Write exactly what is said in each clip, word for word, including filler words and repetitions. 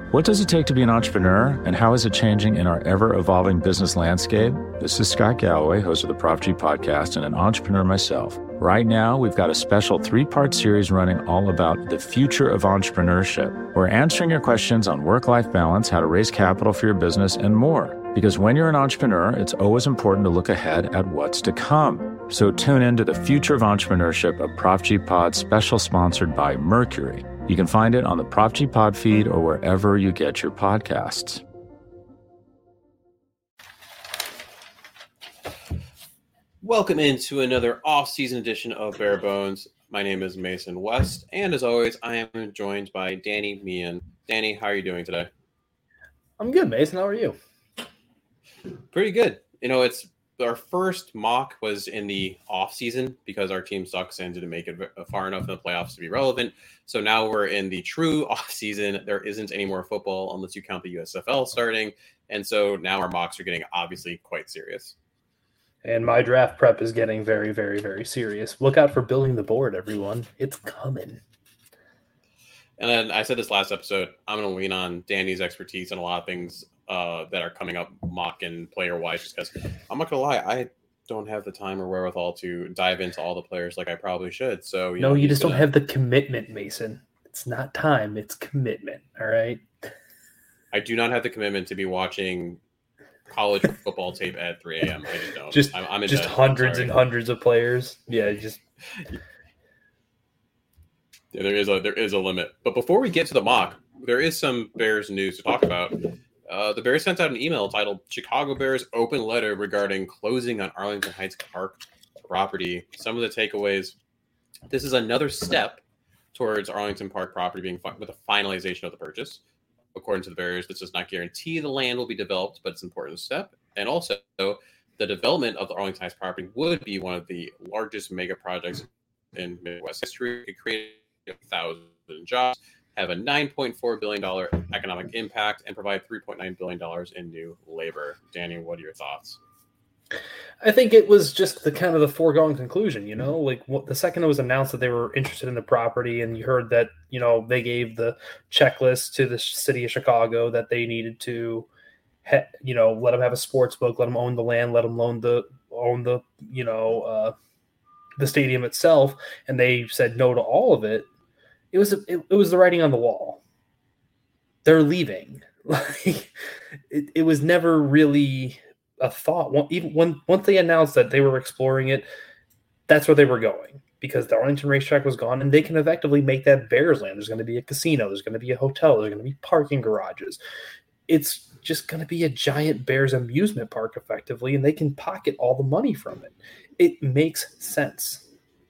What does it take to be an entrepreneur, and how is it changing in our ever-evolving business landscape? This is Scott Galloway, host of the Prop G podcast and an entrepreneur myself. Right now, we've got a special three-part series running all about the future of entrepreneurship. We're answering your questions on work-life balance, how to raise capital for your business, and more. Because when you're an entrepreneur, it's always important to look ahead at what's to come. So tune in to the Future of Entrepreneurship, a Prop G Pod special sponsored by Mercury. You can find it on the Prop G Pod feed or wherever you get your podcasts. Welcome into another off-season edition of Bare Bones. My name is Mason West, and as always, I am joined by Danny Meehan. Danny, how are you doing today? I'm good, Mason. How are you? Pretty good. You know, it's our first mock was in the off season because our team sucks and didn't make it far enough in the playoffs to be relevant. So now we're in the true off season. There isn't any more football unless you count the U S F L starting. And so now our mocks are getting obviously quite serious. And my draft prep is getting very, very, very serious. Look out for building the board, everyone. It's coming. And then I said this last episode, I'm going to lean on Danny's expertise in a lot of things uh, that are coming up mock and player-wise, just because I'm not going to lie, I don't have the time or wherewithal to dive into all the players like I probably should. So you No, know, you just gonna... don't have the commitment, Mason. It's not time, it's commitment, all right? I do not have the commitment to be watching college football tape at three a.m. I just don't. Just, I'm, I'm just hundreds and hundreds of players. Yeah, just... Yeah, there is a there is a limit. But before we get to the mock, there is some Bears news to talk about. Uh, the Bears sent out an email titled "Chicago Bears Open Letter Regarding Closing on Arlington Heights Park Property." Some of the takeaways: this is another step towards Arlington Park property being fi- with the finalization of the purchase. According to the Bears, this does not guarantee the land will be developed, but it's an important step. And also, the development of the Arlington Heights property would be one of the largest mega projects in Midwest history. It could create a thousand jobs, have a nine point four billion dollars economic impact, and provide three point nine billion dollars in new labor. Danny, what are your thoughts? I think it was just the kind of the foregone conclusion, you know, like what, the second it was announced that they were interested in the property and you heard that, you know, they gave the checklist to the city of Chicago that they needed to, ha- you know, let them have a sports book, let them own the land, let them loan the, own the, you know, uh, the stadium itself. And they said no to all of it. It was, it, it was the writing on the wall. They're leaving. Like it, it was never really a thought. Even when once they announced that they were exploring it, that's where they were going because the Arlington racetrack was gone, and they can effectively make that Bears land. There's going to be a casino, there's going to be a hotel, there's going to be parking garages. It's just going to be a giant Bears amusement park, effectively, and they can pocket all the money from it. It makes sense.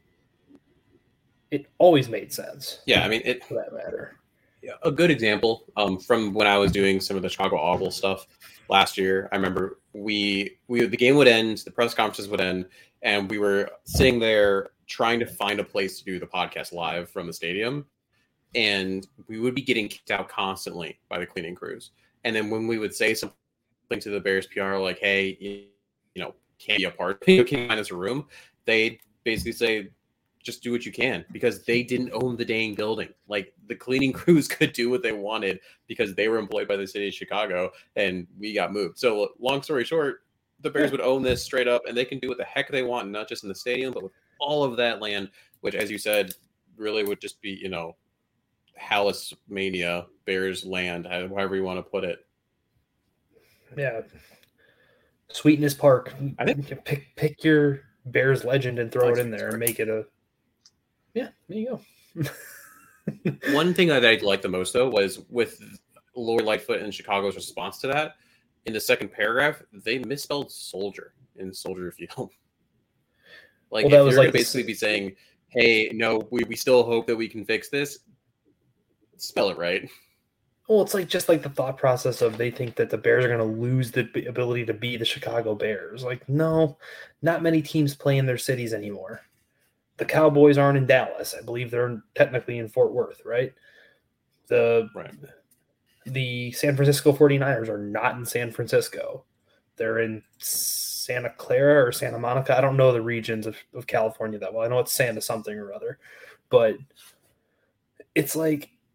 It always made sense. Yeah, I mean, it for that matter. A good example um, from when I was doing some of the Chicago Audible stuff last year. I remember we we the game would end, the press conferences would end, and we were sitting there trying to find a place to do the podcast live from the stadium, and we would be getting kicked out constantly by the cleaning crews. And then when we would say something to the Bears P R, like, "Hey, you, you know, can't be a part, you can't find us a room," they'd basically say, just do what you can, because they didn't own the dang building. Like the cleaning crews could do what they wanted because they were employed by the city of Chicago and we got moved. So long story short, the Bears would own this straight up and they can do what the heck they want, not just in the stadium, but with all of that land, which, as you said, really would just be, you know, Hallis Mania, Bears land, however you want to put it. Yeah. Sweetness Park. I think pick, pick your Bears legend and throw like it in there and make it a, yeah, there you go. One thing that I liked the most, though, was with Lori Lightfoot and Chicago's response to that. In the second paragraph, they misspelled soldier in Soldier Field. Like, well, that if was you're like going to basically be saying, hey, no, we, we still hope that we can fix this, spell it right. Well, it's like just like the thought process of they think that the Bears are going to lose the ability to be the Chicago Bears. Like, no, not many teams play in their cities anymore. The Cowboys aren't in Dallas. I believe they're technically in Fort Worth, right? The right. The San Francisco forty-niners are not in San Francisco. They're in Santa Clara or Santa Monica. I don't know the regions of, of California that well. I know it's Santa something or other. But it's like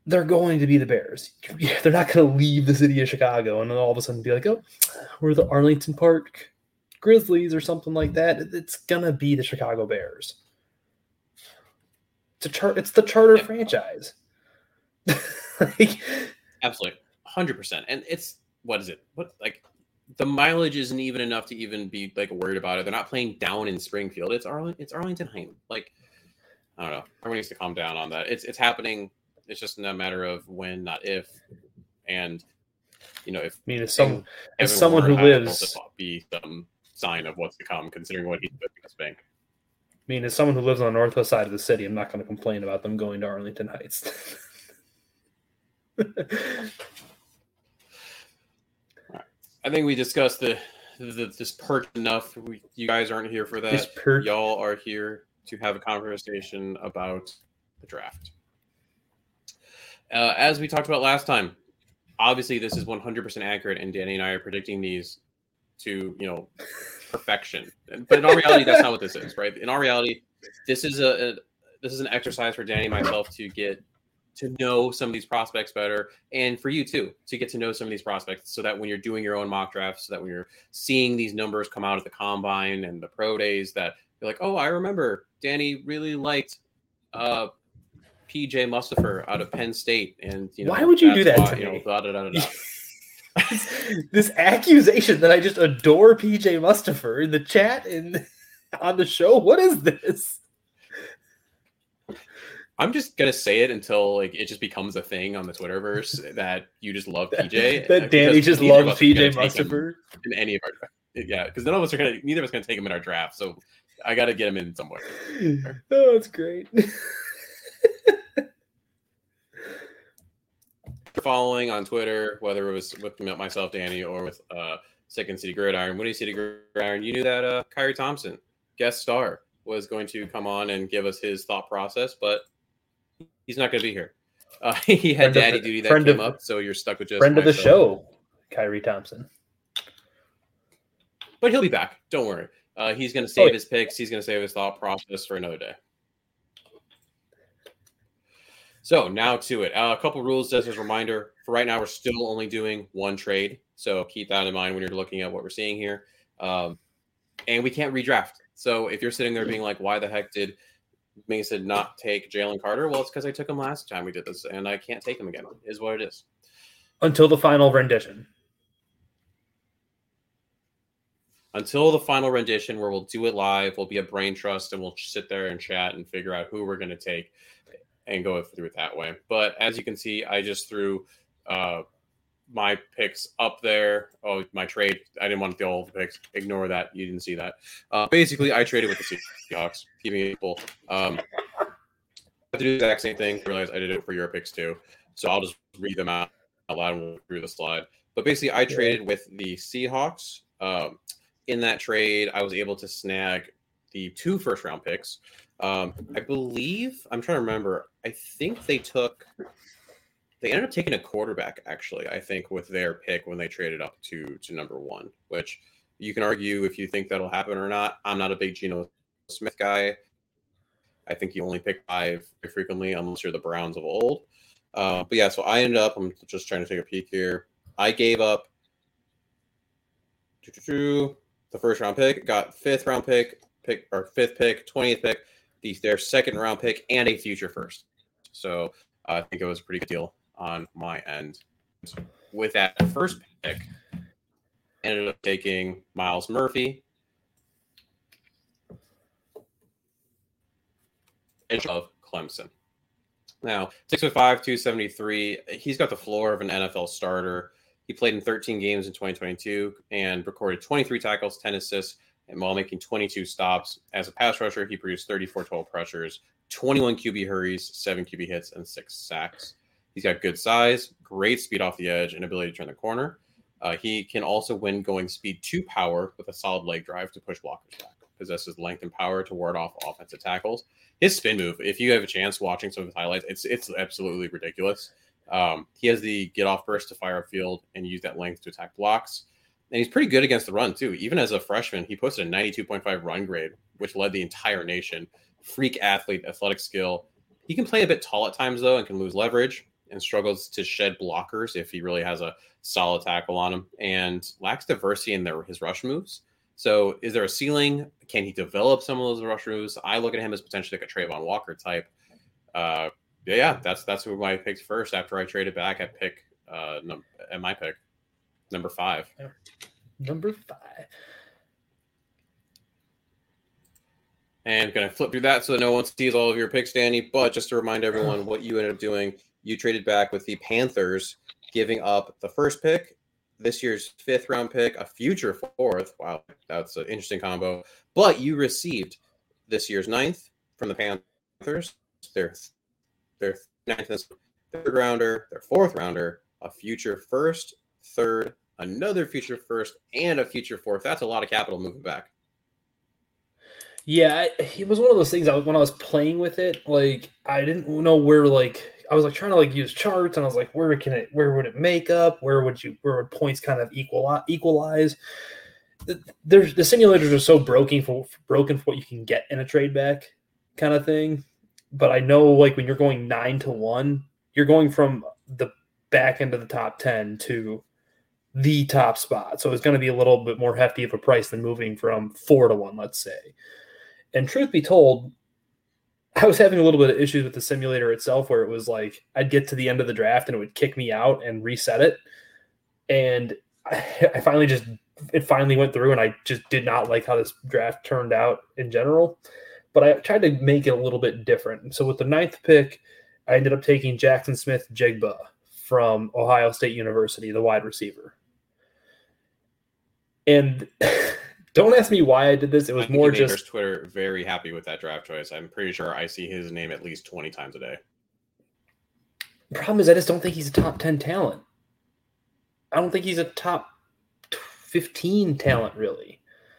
they're going to be the Bears. They're not going to leave the city of Chicago and then all of a sudden be like, oh, we're the Arlington Park Grizzlies or something like that. It's going to be the Chicago Bears. It's, a char- it's the charter yep. franchise. like, Absolutely. one hundred percent. And it's, what is it? What, like, the mileage isn't even enough to even be, like, worried about it. They're not playing down in Springfield. It's Arl- it's Arlington Heights. Like, I don't know. Everyone needs to calm down on that. It's it's happening. It's just a matter of when, not if. And, you know, if I mean, as, some, as someone who lives, be some sign of what's to come, considering what he's doing in this bank. I mean, as someone who lives on the northwest side of the city, I'm not going to complain about them going to Arlington Heights. I think we discussed the, the this perk enough. We, you guys aren't here for that. Y'all are here to have a conversation about the draft. Uh, as we talked about last time, obviously this is one hundred percent accurate, and Danny and I are predicting these to, you know, perfection. But in our reality, that's not what this is, right? In our reality, this is a, a this is an exercise for Danny and myself to get to know some of these prospects better, and for you too, to get to know some of these prospects, so that when you're doing your own mock drafts, so that when you're seeing these numbers come out at the combine and the pro days, that you're like, oh, I remember Danny really liked uh, P J Mustipher out of Penn State, and you know, why would you do that? Why, to you me? know, da, da, da, da, da. This accusation that I just adore P J Mustipher in the chat and on the show. What is this? I'm just gonna say it until like it just becomes a thing on the Twitterverse that you just love P J. That Danny just loves P J Mustipher in any of our, yeah, because none of us are gonna, neither of us are gonna take him in our draft. So I got to get him in somewhere. Oh, that's great. Following on Twitter, whether it was with myself, Danny, or with uh, Second City Gridiron, Windy City Gridiron, you knew that uh, Kyrie Thompson, guest star, was going to come on and give us his thought process, but he's not going to be here. Uh, he had friend daddy the, duty that came of, up, so you're stuck with just friend myself. Of the show, Kyrie Thompson. But he'll be back. Don't worry. Uh, he's going to save oh, yeah. his picks. He's going to save his thought process for another day. So now to it. Uh, a couple rules just as a reminder. For right now, we're still only doing one trade. So keep that in mind when you're looking at what we're seeing here. Um, and we can't redraft. So if you're sitting there being like, why the heck did Mason not take Jalen Carter? Well, it's because I took him last time we did this, and I can't take him again, is what it is. Until the final rendition. Until the final rendition, where we'll do it live, we'll be a brain trust, and we'll sit there and chat and figure out who we're going to take and go through it that way. But as you can see, I just threw uh, my picks up there. Oh, my trade. I didn't want to do all the picks. Ignore that. You didn't see that. Uh, basically, I traded with the Seahawks, keeping it equal. Um, I have to do the exact same thing. I realized I did it for your picks too. So I'll just read them out loud and we'll go through the slide. But basically, I traded with the Seahawks. Um, in that trade, I was able to snag the two first-round picks. Um, I believe, I'm trying to remember, I think they took, they ended up taking a quarterback, actually, I think, with their pick when they traded up to, to number one, which you can argue if you think that'll happen or not. I'm not a big Geno Smith guy. I think you only pick five very frequently unless you're the Browns of old. Uh, but yeah, so I ended up, I'm just trying to take a peek here. I gave up the first round pick, got fifth round pick, pick or fifth pick, twentieth pick, the, their second round pick, and a future first. So uh, I think it was a pretty good deal on my end. With that first pick, ended up taking Myles Murphy of Clemson. Now, six foot five, two seventy-three. He's got the floor of an N F L starter. He played in thirteen games in twenty twenty-two and recorded twenty-three tackles, ten assists, and while making twenty-two stops. As a pass rusher, he produced thirty-four total pressures, twenty-one Q B hurries, seven Q B hits, and six sacks. He's got good size, great speed off the edge, and ability to turn the corner. Uh, he can also win going speed to power with a solid leg drive to push blockers back. Possesses length and power to ward off offensive tackles. His spin move, if you have a chance watching some of his highlights, it's it's absolutely ridiculous. Um, he has the get off burst to fire upfield and use that length to attack blocks. And he's pretty good against the run, too. Even as a freshman, he posted a ninety-two point five run grade, which led the entire nation. Freak athlete, athletic skill. He can play a bit tall at times, though, and can lose leverage. and struggles to shed blockers if he really has a solid tackle on him, and lacks diversity in their, his rush moves. So is there a ceiling? Can he develop some of those rush moves? I look at him as potentially like a Trayvon Walker type. Uh, yeah, yeah, that's that's who I picked first after I traded back at pick uh, num- at my pick, number five. Number five. And going to flip through that so that no one sees all of your picks, Danny. But just to remind everyone what you ended up doing, you traded back with the Panthers, giving up the first pick, this year's fifth round pick, a future fourth. Wow, that's an interesting combo. But you received this year's ninth from the Panthers, their, their ninth and third rounder, their fourth rounder, a future first, third, another future first, and a future fourth. That's a lot of capital moving back. Yeah, I, it was one of those things. I was, when I was playing with it, like I didn't know where. Like I was like trying to like use charts, and I was like, where can it? Where would it make up? Where would you? Where would points kind of equal equalize? There's the simulators are so broken for broken for what you can get in a trade back kind of thing. But I know like when you're going nine to one, you're going from the back end of the top ten to the top spot. So it's going to be a little bit more hefty of a price than moving from four to one, let's say. And truth be told, I was having a little bit of issues with the simulator itself where it was like I'd get to the end of the draft and it would kick me out and reset it. And I, I finally just, it finally went through and I just did not like how this draft turned out in general. But I tried to make it a little bit different. So with the ninth pick, I ended up taking Jackson Smith-Njigba from Ohio State University, the wide receiver. And don't ask me why I did this. It was more just Twitter very happy with that draft choice. I'm pretty sure I see his name at least twenty times a day. The problem is I just don't think he's a top ten talent. I don't think he's a top fifteen talent, really.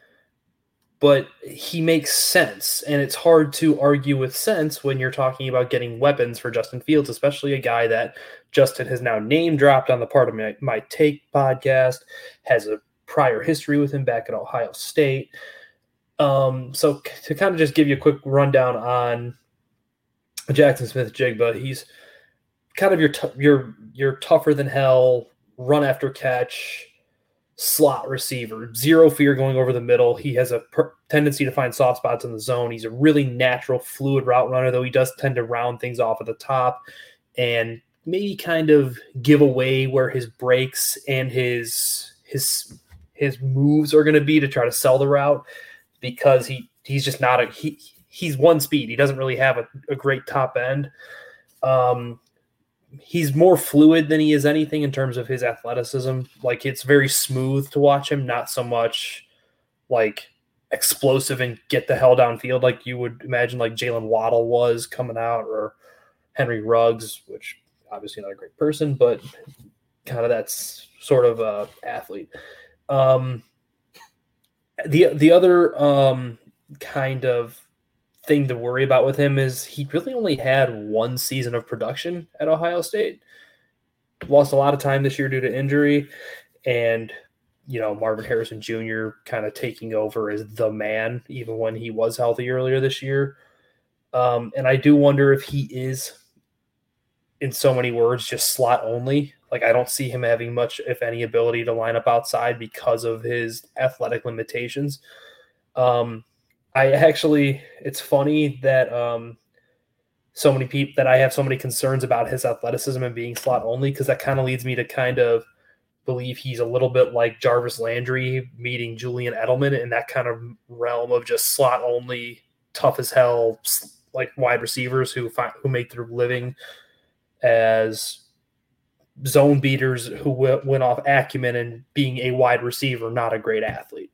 But he makes sense, and it's hard to argue with sense when you're talking about getting weapons for Justin Fields, especially a guy that Justin has now name dropped on the Part of My, My Take podcast, has a prior history with him back at Ohio State. Um, so to kind of just give you a quick rundown on Jackson Smith-Njigba, he's kind of your t- your your tougher than hell run after catch slot receiver, zero fear going over the middle. He has a per- tendency to find soft spots in the zone. He's a really natural, fluid route runner, though he does tend to round things off at the top and maybe kind of give away where his breaks and his his his moves are going to be to try to sell the route, because he he's just not a he he's one speed. He doesn't really have a, a great top end. Um, he's more fluid than he is anything in terms of his athleticism. Like, it's very smooth to watch him, not so much like explosive and get the hell downfield like you would imagine like Jalen Waddle was coming out, or Henry Ruggs, which obviously not a great person, but kind of that's sort of a athlete. Um, the the other um, kind of thing to worry about with him is he really only had one season of production at Ohio State. Lost a lot of time this year due to injury, and you know Marvin Harrison Junior kind of taking over as the man, even when he was healthy earlier this year. Um, and I do wonder if he is, in so many words, just slot only. Like, I don't see him having much, if any, ability to line up outside because of his athletic limitations. Um, I actually, it's funny that um, so many people, that I have so many concerns about his athleticism and being slot only, because that kind of leads me to kind of believe he's a little bit like Jarvis Landry meeting Julian Edelman in that kind of realm of just slot only, tough as hell, like wide receivers who find, who make their living as zone beaters who w- went off acumen and being a wide receiver, not a great athlete.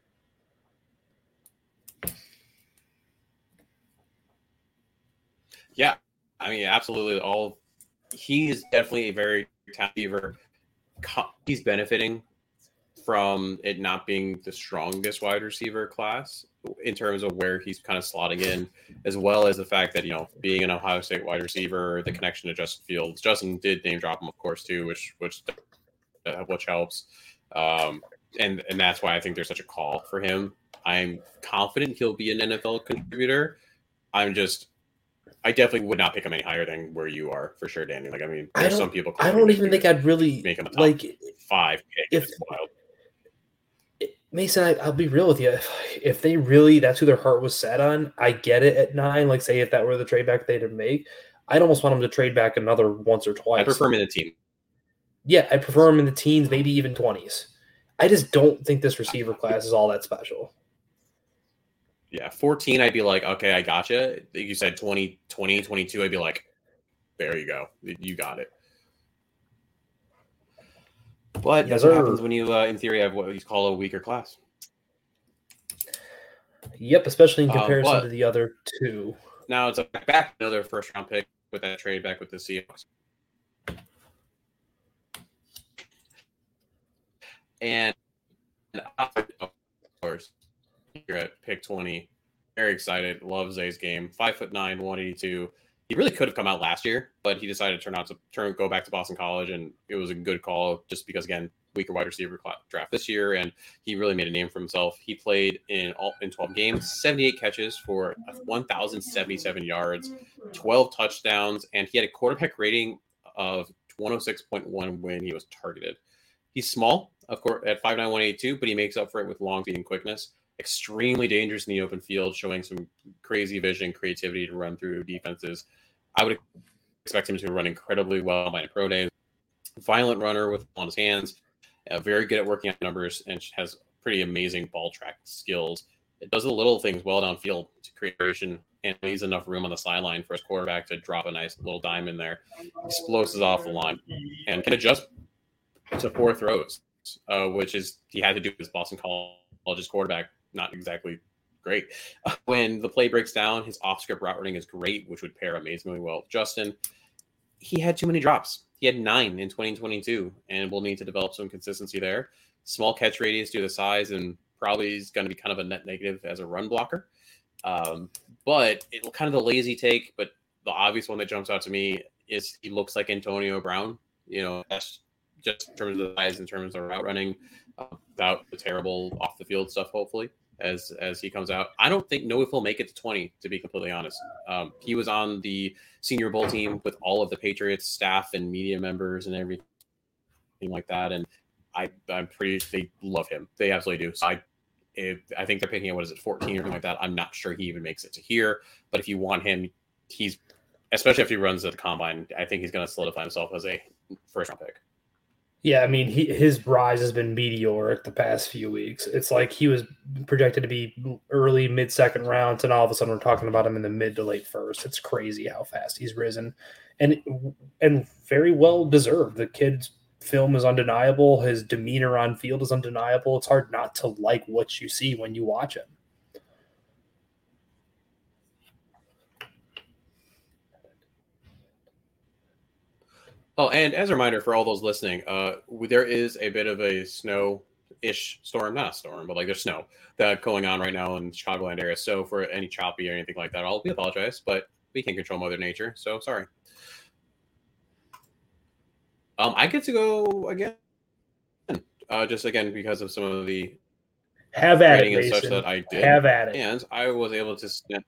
Yeah, I mean, absolutely. All he's definitely a very talented receiver. He's benefiting from it not being the strongest wide receiver class in terms of where he's kind of slotting in, as well as the fact that, you know, being an Ohio State wide receiver, the connection to Justin Fields. Justin did name drop him, of course, too, which which uh, which helps. Um, and and that's why I think there's such a call for him. I'm confident he'll be an N F L contributor. I'm just I definitely would not pick him any higher than where you are for sure, Danny. Like, I mean, I there's don't, some people. I don't even think I'd really make him a top like five pick. If it's wild. Mason, I, I'll be real with you. If, if they really, that's who their heart was set on, I get it at nine. Like, say if that were the trade back they'd make, I'd almost want them to trade back another once or twice. I prefer him in the team. Yeah, I prefer him in the teens, maybe even twenties. I just don't think this receiver class is all that special. Yeah, fourteen, I'd be like, okay, I gotcha. You said twenty, twenty, twenty-two, I'd be like, there you go. You got it. But Yes, that's what sir. happens when you, uh, in theory, have what you call a weaker class. Yep, especially in Um, comparison but- to the other two. Now it's a back another first round pick with that trade back with the Seahawks. And of course, you're at pick twenty. Very excited. Love Zay's game. Five foot nine, one eighty-two. He really could have come out last year, but he decided to turn out to turn go back to Boston College, and it was a good call just because again, weaker wide receiver draft this year, and he really made a name for himself. He played in all in twelve games, seventy-eight catches for one thousand seventy-seven yards, twelve touchdowns, and he had a quarterback rating of one oh six point one when he was targeted. He's small, of course, at five nine, one eighty-two, but he makes up for it with long feet and quickness. Extremely dangerous in the open field, showing some crazy vision, creativity to run through defenses. I would expect him to run incredibly well by pro days. Violent runner with on his hands, uh, very good at working out numbers, and has pretty amazing ball track skills. It does the little things well downfield to create creation, and leaves enough room on the sideline for his quarterback to drop a nice little dime in there. Explosives off the line, and can adjust to four throws, uh, which is he had to do with Boston College's quarterback. Not exactly great. Uh, when the play breaks down, his off-script route running is great, which would pair amazingly well with Justin. He had too many drops. He had nine in twenty twenty-two, and we'll need to develop some consistency there. Small catch radius due to the size, and probably is going to be kind of a net negative as a run blocker. Um, but it kind of the lazy take, but the obvious one that jumps out to me is he looks like Antonio Brown. You know, that's just in terms of the size, in terms of route running, uh, without the terrible off the field stuff, hopefully. As as he comes out, I don't think know if he'll make it to twenty. To be completely honest, um, he was on the Senior Bowl team with all of the Patriots staff and media members and everything like that. And I I'm pretty they love him. They absolutely do. So I if, I think they're picking at what is it fourteen or something like that. I'm not sure he even makes it to here. But if you want him, he's especially if he runs at the combine. I think he's going to solidify himself as a first round pick. Yeah, I mean, he, his rise has been meteoric the past few weeks. It's like he was projected to be early, mid-second rounds, and all of a sudden we're talking about him in the mid to late first. It's crazy how fast he's risen, and and very well deserved. The kid's film is undeniable. His demeanor on field is undeniable. It's hard not to like what you see when you watch him. Oh, and as a reminder for all those listening, uh, there is a bit of a snow-ish storm, not a storm, but like there's snow that going on right now in the Chicagoland area. So for any choppy or anything like that, I'll we apologize, but we can't control Mother Nature, so sorry. Um, I get to go again, uh, just again because of some of the have at training it, and such Mason. that I did, have at it, and I was able to snap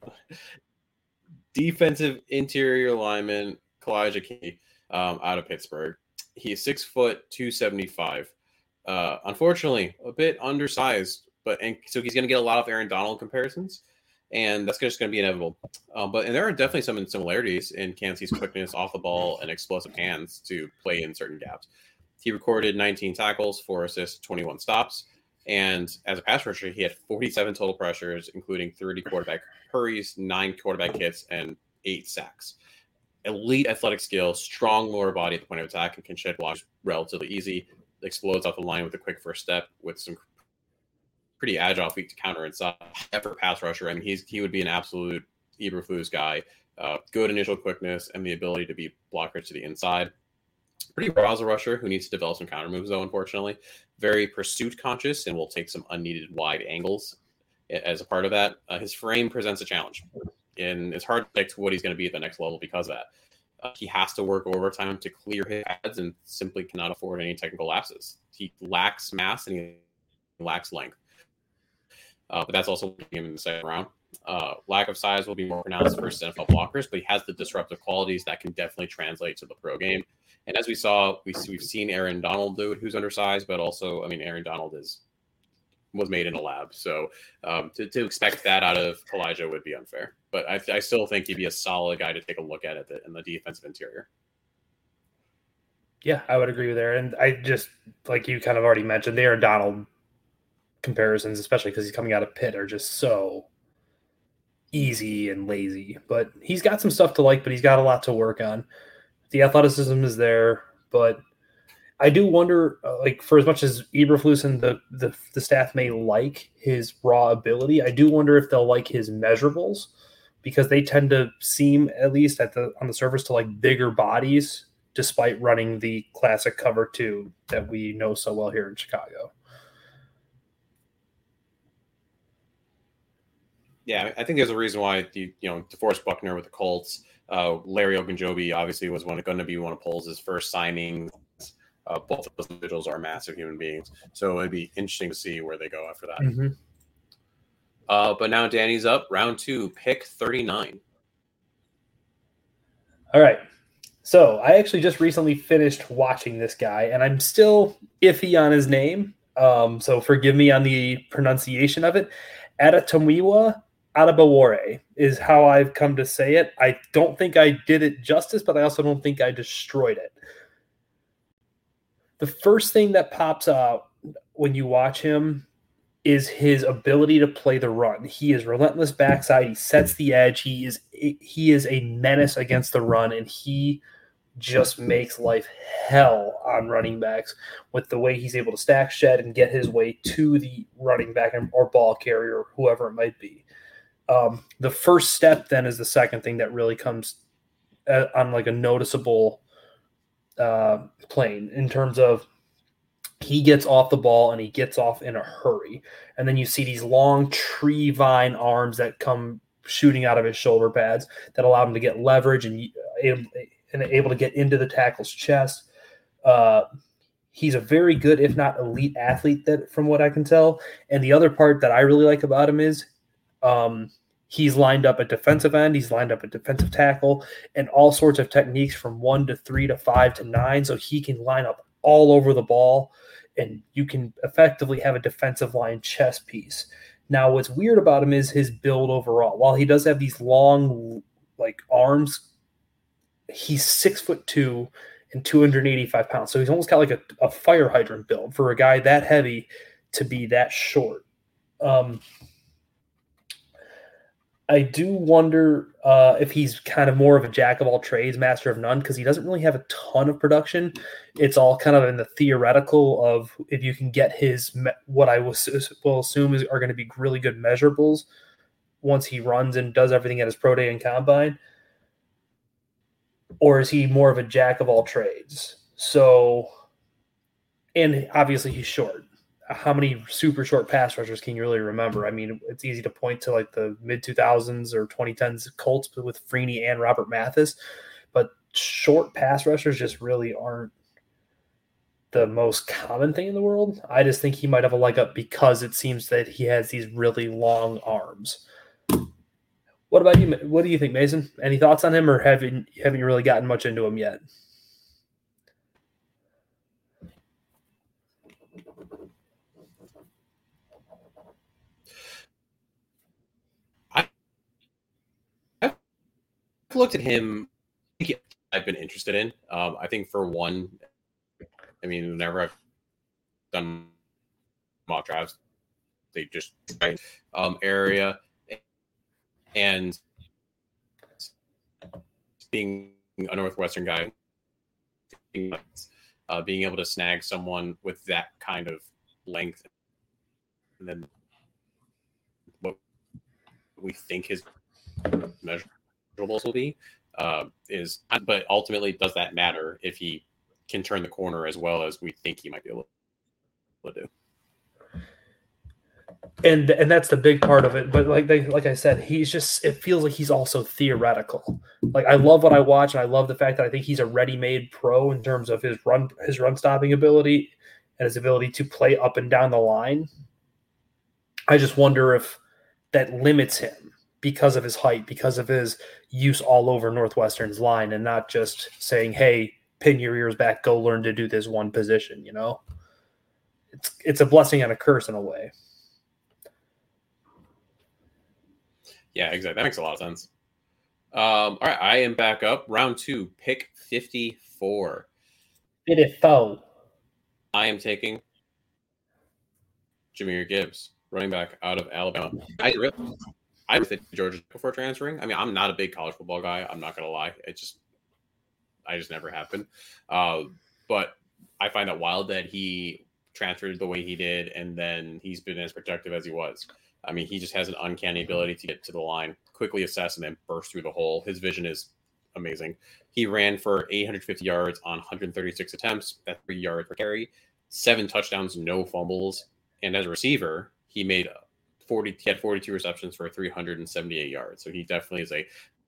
defensive interior lineman Kalijah Kancey. Um, out of Pittsburgh. He's six foot two seventy five. Uh, unfortunately, a bit undersized, but and so he's going to get a lot of Aaron Donald comparisons, and that's just going to be inevitable. Um, but and there are definitely some similarities in Kancey's quickness off the ball and explosive hands to play in certain gaps. He recorded nineteen tackles, four assists, twenty-one stops, and as a pass rusher, he had forty-seven total pressures, including thirty quarterback hurries, nine quarterback hits, and eight sacks. Elite athletic skill, strong lower body at the point of attack, and can shed blocks relatively easy. Explodes off the line with a quick first step with some pretty agile feet to counter inside. Effort pass rusher. I mean, he's he would be an absolute Eberflus guy. Uh, good initial quickness and the ability to be blocker to the inside. Pretty raw as a rusher who needs to develop some counter moves, though, unfortunately. Very pursuit conscious and will take some unneeded wide angles as a part of that. Uh, his frame presents a challenge. And it's hard to predict what he's going to be at the next level because of that. Uh, he has to work overtime to clear his pads and simply cannot afford any technical lapses. He lacks mass and he lacks length. Uh, but that's also him in the second round. uh, lack of size will be more pronounced versus N F L blockers, but he has the disruptive qualities that can definitely translate to the pro game. And as we saw, we, we've seen Aaron Donald do it, who's undersized, but also, I mean, Aaron Donald is was made in a lab. So um, to, to expect that out of Elijah would be unfair. But I, I still think he'd be a solid guy to take a look at it in the defensive interior. Yeah, I would agree with there. And I just, like you kind of already mentioned, the Aaron Donald comparisons, especially because he's coming out of Pitt, are just so easy and lazy. But he's got some stuff to like, but he's got a lot to work on. The athleticism is there, but I do wonder, uh, like, for as much as Eberflus and the, the the staff may like his raw ability, I do wonder if they'll like his measurables, because they tend to seem, at least at the on the surface, to like bigger bodies, despite running the classic cover two that we know so well here in Chicago. Yeah, I think there's a reason why the you know DeForest Buckner with the Colts, uh, Larry Ogunjobi obviously was one going to be one of Poles' first signings. Uh, both of those individuals are massive human beings, so it'd be interesting to see where they go after that. Mm-hmm. Uh, but now Danny's up, round two, pick thirty-nine. All right. So I actually just recently finished watching this guy, and I'm still iffy on his name. Um, so forgive me on the pronunciation of it. Adetomiwa Adebawore is how I've come to say it. I don't think I did it justice, but I also don't think I destroyed it. The first thing that pops out when you watch him is his ability to play the run. He is relentless backside. He sets the edge. He is he is a menace against the run, and he just makes life hell on running backs with the way he's able to stack shed and get his way to the running back or ball carrier, whoever it might be. Um, the first step then is the second thing that really comes uh, on like a noticeable uh, plane in terms of he gets off the ball and he gets off in a hurry. And then you see these long tree vine arms that come shooting out of his shoulder pads that allow him to get leverage and, and able to get into the tackle's chest. Uh, he's a very good, if not elite athlete, that from what I can tell. And the other part that I really like about him is um, he's lined up at defensive end. He's lined up at defensive tackle and all sorts of techniques from one to three to five to nine. So he can line up all over the ball and you can effectively have a defensive line chess piece. Now, what's weird about him is his build overall. While he does have these long, like, arms, he's six foot two and two hundred eighty-five pounds. So he's almost got like a, a fire hydrant build for a guy that heavy to be that short. Um, I do wonder uh, if he's kind of more of a jack of all trades, master of none, because he doesn't really have a ton of production. It's all kind of in the theoretical of if you can get his, what I will, will assume is, are going to be really good measurables once he runs and does everything at his pro day and combine. Or is he more of a jack of all trades? So, and obviously he's short. How many super short pass rushers can you really remember? I mean, it's easy to point to like the mid two thousands or twenty tens Colts with Freeney and Robert Mathis, but short pass rushers just really aren't the most common thing in the world. I just think he might have a leg up because it seems that he has these really long arms. What about you? What do you think, Mason? Any thoughts on him, or haven't haven't you really gotten much into him yet? I've looked at him. I've been interested in. Um, I think for one, I mean, whenever I've done mock drafts, they just right um, area and being a Northwestern guy, uh, being able to snag someone with that kind of length, and then what we think his measure will be uh, is, but ultimately, does that matter if he can turn the corner as well as we think he might be able to do? And and that's the big part of it. But like they, like I said, he's just, it feels like he's also theoretical. Like I love what I watch, and I love the fact that I think he's a ready-made pro in terms of his run his run stopping ability and his ability to play up and down the line. I just wonder if that limits him. because of his height, because of his use all over Northwestern's line, and not just saying, hey, pin your ears back, go learn to do this one position, you know? It's it's a blessing and a curse in a way. Yeah, exactly. That makes a lot of sense. Um, all right, I am back up. Round two, pick fifty-four. fifty-four. I am taking Jahmyr Gibbs, running back out of Alabama. I really, I was at Georgia before transferring. I mean, I'm not a big college football guy. I'm not gonna lie. It just, I just never have been. Uh, but I find that wild that he transferred the way he did, and then he's been as productive as he was. I mean, he just has an uncanny ability to get to the line, quickly assess, and then burst through the hole. His vision is amazing. He ran for eight hundred fifty yards on one hundred thirty-six attempts, at three yards per carry, seven touchdowns, no fumbles. And as a receiver, he made forty. He had forty-two receptions for three hundred seventy-eight yards. So he definitely is a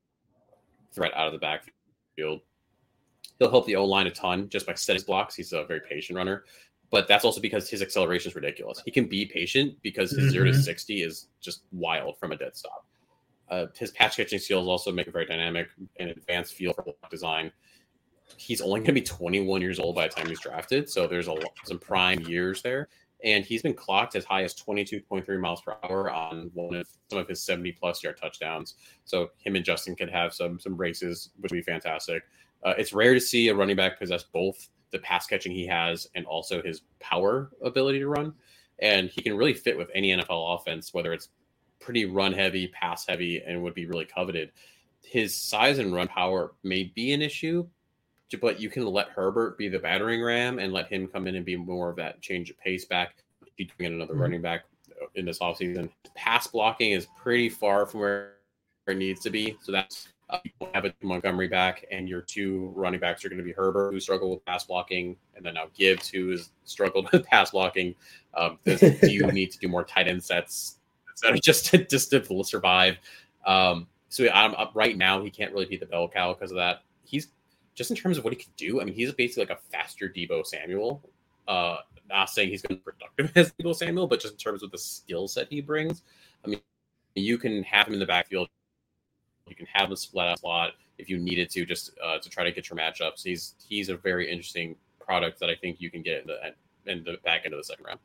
threat out of the backfield. He'll help the O-line a ton just by setting his blocks. He's a very patient runner. But that's also because his acceleration is ridiculous. He can be patient because his mm-hmm. zero to sixty is just wild from a dead stop. Uh, his pass catching skills also make him very dynamic and advanced feel for block design. He's only going to be twenty-one years old by the time he's drafted, so there's a lot, some prime years there. And he's been clocked as high as twenty-two point three miles per hour on one of some of his seventy-plus yard touchdowns. So him and Justin could have some some races, which would be fantastic. Uh, it's rare to see a running back possess both the pass catching he has and also his power ability to run. And he can really fit with any N F L offense, whether it's pretty run heavy, pass heavy, and would be really coveted. His size and run power may be an issue, but you can let Herbert be the battering ram and let him come in and be more of that change of pace back. He's doing another mm-hmm. running back in this offseason. Pass blocking is pretty far from where it needs to be. So that's Uh, you don't have a Montgomery back, and your two running backs are going to be Herbert, who struggled with pass blocking, and then now Gibbs, who has struggled with pass blocking. Um, do you need to do more tight end sets instead of just to, just to survive? Um, so I'm up right now. He can't really beat the bell cow because of that. He's just in terms of what he can do. I mean, he's basically like a faster Deebo Samuel. Uh, not saying he's going to be productive as Deebo Samuel, but just in terms of the skill set he brings. I mean, you can have him in the backfield. You can have him split out slot if you needed to, just uh, to try to get your matchups. He's he's a very interesting product that I think you can get in the in the back end of the second round.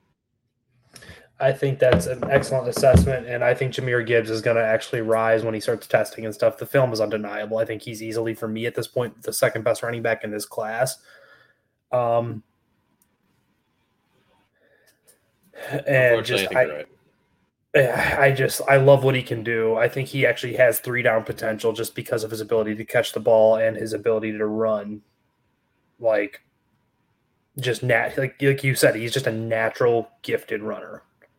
I think that's an excellent assessment, and I think Jahmyr Gibbs is going to actually rise when he starts testing and stuff. The film is undeniable. I think he's easily, for me at this point, the second best running back in this class. Um, and just I. I I just, I love what he can do. I think he actually has three down potential just because of his ability to catch the ball and his ability to run. Like, just nat, like, like you said, he's just a natural gifted runner.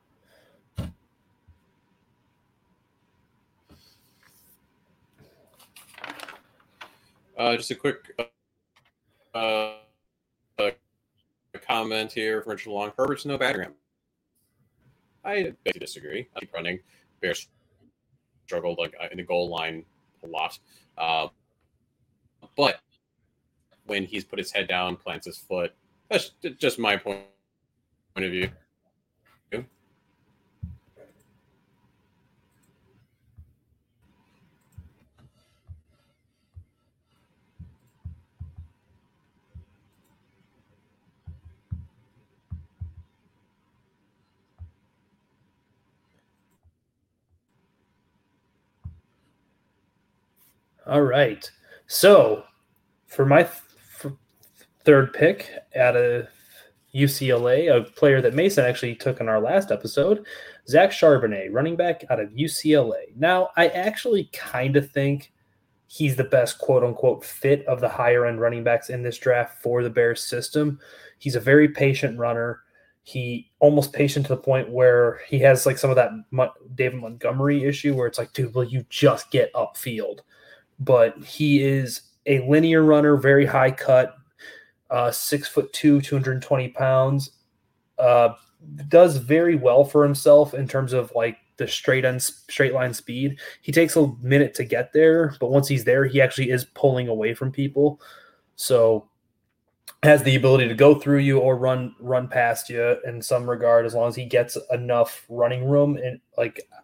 Uh, just a quick uh, uh, comment here from Richard Long. Herbert's no battering ram. I beg to disagree. I keep running. Bears struggled like in the goal line a lot, uh, but when he's put his head down, plants his foot, that's just my point of view. All right. So for my th- for third pick out of U C L A, a player that Mason actually took in our last episode, Zach Charbonnet, running back out of U C L A. Now, I actually kind of think he's the best quote-unquote fit of the higher-end running backs in this draft for the Bears system. He's a very patient runner. He almost patient to the point where he has like some of that David Montgomery issue where it's like, dude, will you just get upfield? But he is a linear runner, very high cut, uh, six foot two, two hundred twenty pounds. Uh, does very well for himself in terms of like the straight end, straight line speed. He takes a minute to get there, but once he's there, he actually is pulling away from people. So has the ability to go through you or run run past you in some regard, as long as he gets enough running room and like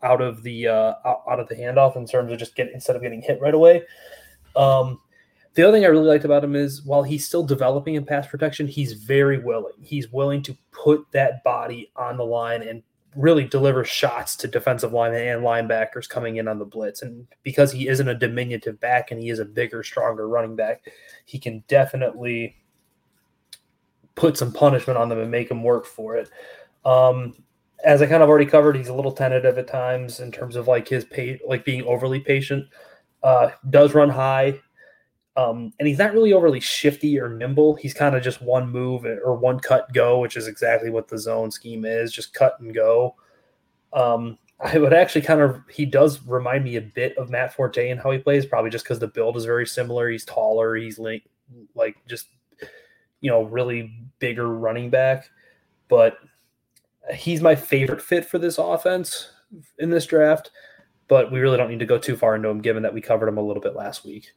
out of the uh, out, out of the handoff in terms of just get instead of getting hit right away. Um, the other thing I really liked about him is while he's still developing in pass protection, he's very willing. He's willing to put that body on the line and really deliver shots to defensive linemen and linebackers coming in on the blitz. And because he isn't a diminutive back and he is a bigger, stronger running back, he can definitely put some punishment on them and make them work for it. Um, as I kind of already covered, he's a little tentative at times in terms of like his pay, like being overly patient. Uh, does run high, um, and he's not really overly shifty or nimble. He's kind of just one move or one cut go, which is exactly what the zone scheme is, just cut and go. Um, I would actually kind of he does remind me a bit of Matt Forte and how he plays, probably just because the build is very similar. He's taller, he's like, like just you know really bigger running back, but he's my favorite fit for this offense in this draft. But we really don't need to go too far into him, given that we covered him a little bit last week.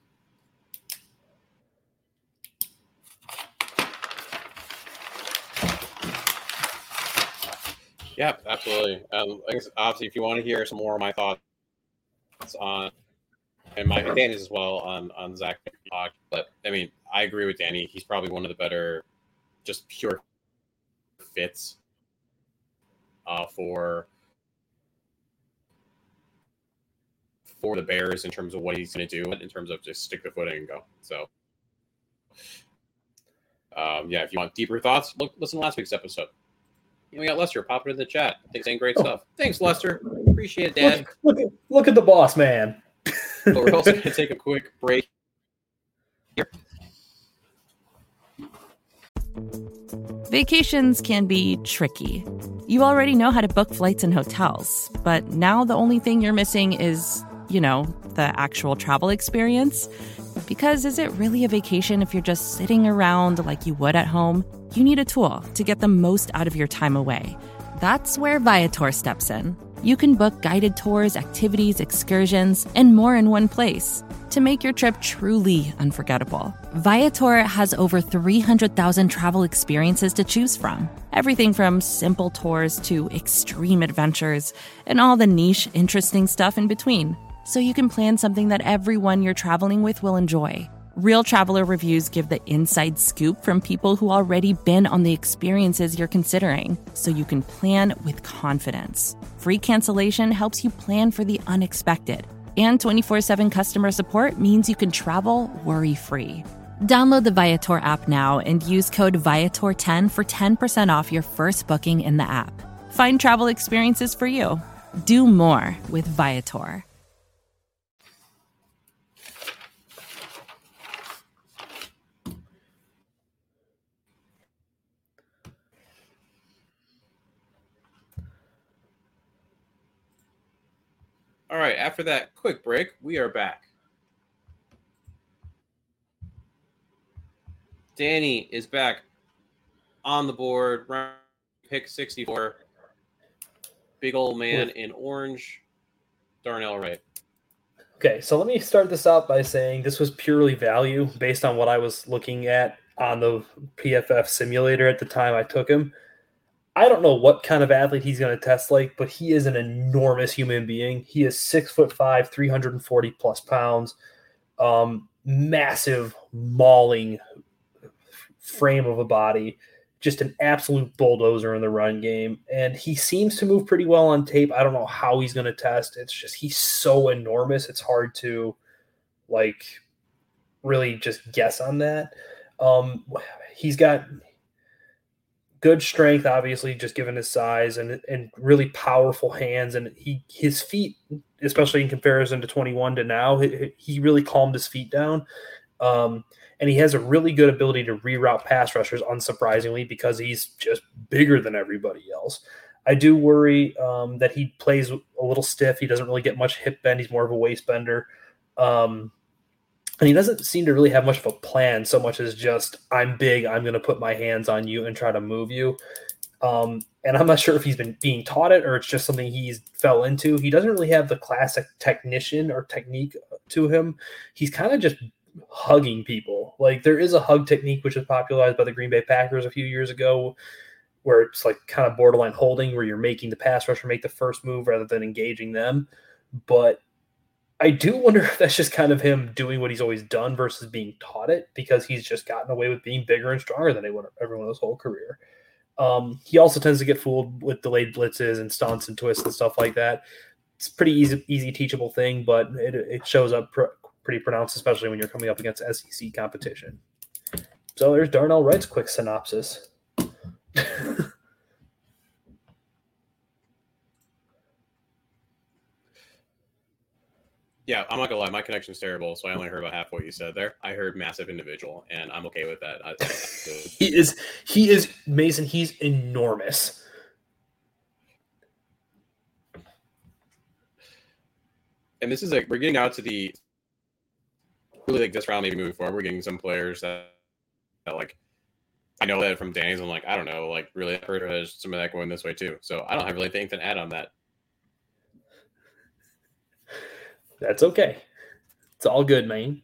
Yeah, absolutely. Um, I guess obviously, if you want to hear some more of my thoughts on, and my Danny's as well on on Zach, but I mean, I agree with Danny. He's probably one of the better, just pure fits uh, for. for the Bears in terms of what he's going to do in terms of just stick the foot in and go. So, um, yeah, if you want deeper thoughts, look, listen to last week's episode. We got Lester popping in the chat. Thanks, saying great oh. stuff. Thanks, Lester. Appreciate it, Dad. Look, look, at, look at the boss, man. But we're also going to take a quick break here. Vacations can be tricky. You already know how to book flights and hotels, but now the only thing you're missing is, you know, the actual travel experience. Because is it really a vacation if you're just sitting around like you would at home? You need a tool to get the most out of your time away. That's where Viator steps in. You can book guided tours, activities, excursions, and more in one place to make your trip truly unforgettable. Viator has over three hundred thousand travel experiences to choose from. Everything from simple tours to extreme adventures and all the niche, interesting stuff in between. So you can plan something that everyone you're traveling with will enjoy. Real traveler reviews give the inside scoop from people who already been on the experiences you're considering, so you can plan with confidence. Free cancellation helps you plan for the unexpected. And twenty-four seven customer support means you can travel worry-free. Download the Viator app now and use code Viator ten for ten percent off your first booking in the app. Find travel experiences for you. Do more with Viator. All right, after that quick break, we are back. Danny is back on the board, round pick sixty-four. Big old man in orange, Darnell Wright. Okay, so let me start this out by saying this was purely value based on what I was looking at on the P F F simulator at the time I took him. I don't know what kind of athlete he's going to test like, but he is an enormous human being. He is six foot five, three hundred forty plus pounds, um, massive, mauling frame of a body, just an absolute bulldozer in the run game. And he seems to move pretty well on tape. I don't know how he's going to test. It's just he's so enormous. It's hard to like really just guess on that. Um, he's got good strength, obviously, just given his size, and and really powerful hands. And he his feet, especially in comparison to twenty-one to now, he, he really calmed his feet down. Um, and he has a really good ability to reroute pass rushers, unsurprisingly, because he's just bigger than everybody else. I do worry um, that he plays a little stiff. He doesn't really get much hip bend. He's more of a waist bender. Um, And he doesn't seem to really have much of a plan, so much as just, I'm big, I'm going to put my hands on you and try to move you. Um, and I'm not sure if he's been being taught it or it's just something he's fell into. He doesn't really have the classic technician or technique to him. He's kind of just hugging people. Like, there is a hug technique which was popularized by the Green Bay Packers a few years ago, where it's like kind of borderline holding, where you're making the pass rusher make the first move rather than engaging them. But I do wonder if that's just kind of him doing what he's always done versus being taught it, because he's just gotten away with being bigger and stronger than everyone his whole career. Um, he also tends to get fooled with delayed blitzes and stunts and twists and stuff like that. It's a pretty easy, easy teachable thing, but it, it shows up pr- pretty pronounced, especially when you're coming up against S E C competition. So there's Darnell Wright's quick synopsis. Yeah, I'm not gonna lie, my connection's terrible, so I only heard about half what you said there. I heard massive individual, and I'm okay with that. I, I, he is, he is Mason. He's enormous. And this is like we're getting out to the really like this round, maybe moving forward. We're getting some players that, that like I know that from Danny's. I'm like I don't know, like really I've heard of some of that going this way too. So I don't have really anything to add on that. That's okay. It's all good, man.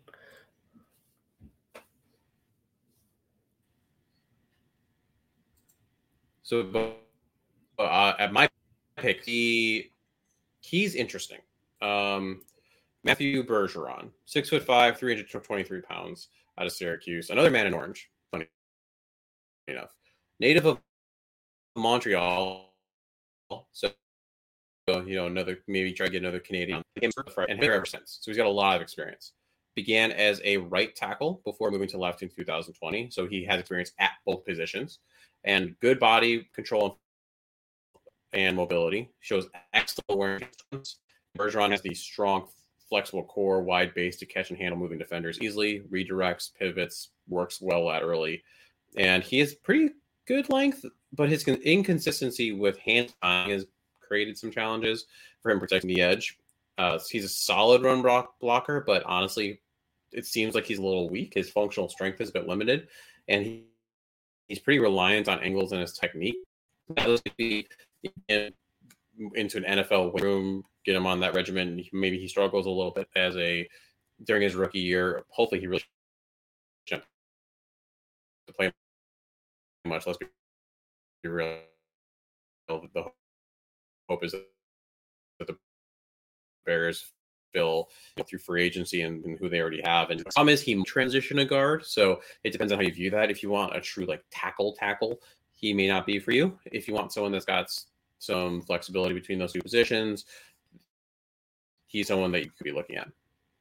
So uh, at my pick, he he's interesting. Um, Matthew Bergeron, six foot five, three hundred twenty-three pounds, out of Syracuse. Another man in orange. Funny enough, native of Montreal. So. You know, another maybe try to get another Canadian and here ever since. So he's got a lot of experience. Began as a right tackle before moving to left in two thousand twenty. So he has experience at both positions and good body control and mobility. Shows excellent awareness. Bergeron has the strong, flexible core, wide base to catch and handle moving defenders easily. Redirects, pivots, works well laterally, and he has pretty good length. But his inconsistency with hand tying is created some challenges for him protecting the edge. Uh, he's a solid run block blocker, but honestly, it seems like he's a little weak. His functional strength is a bit limited, and he, he's pretty reliant on angles and his technique. Be in, into an N F L room, get him on that regimen. Maybe he struggles a little bit as a during his rookie year. Hopefully, he really shouldn't to play much. Let's be real. The hope is that the Bears fill through free agency and, and who they already have. And the problem is he transition a guard, so it depends on how you view that. If you want a true like tackle tackle, he may not be for you. If you want someone that's got some flexibility between those two positions, he's someone that you could be looking at.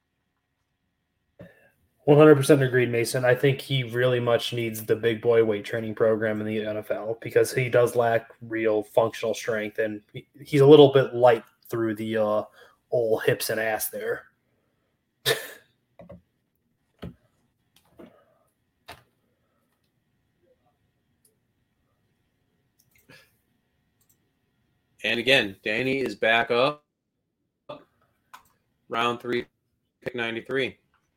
one hundred percent agreed, Mason. I think he really much needs the big boy weight training program in the N F L because he does lack real functional strength, and he's a little bit light through the uh, old hips and ass there. And again, Danny is back up. Round three, pick ninety-three.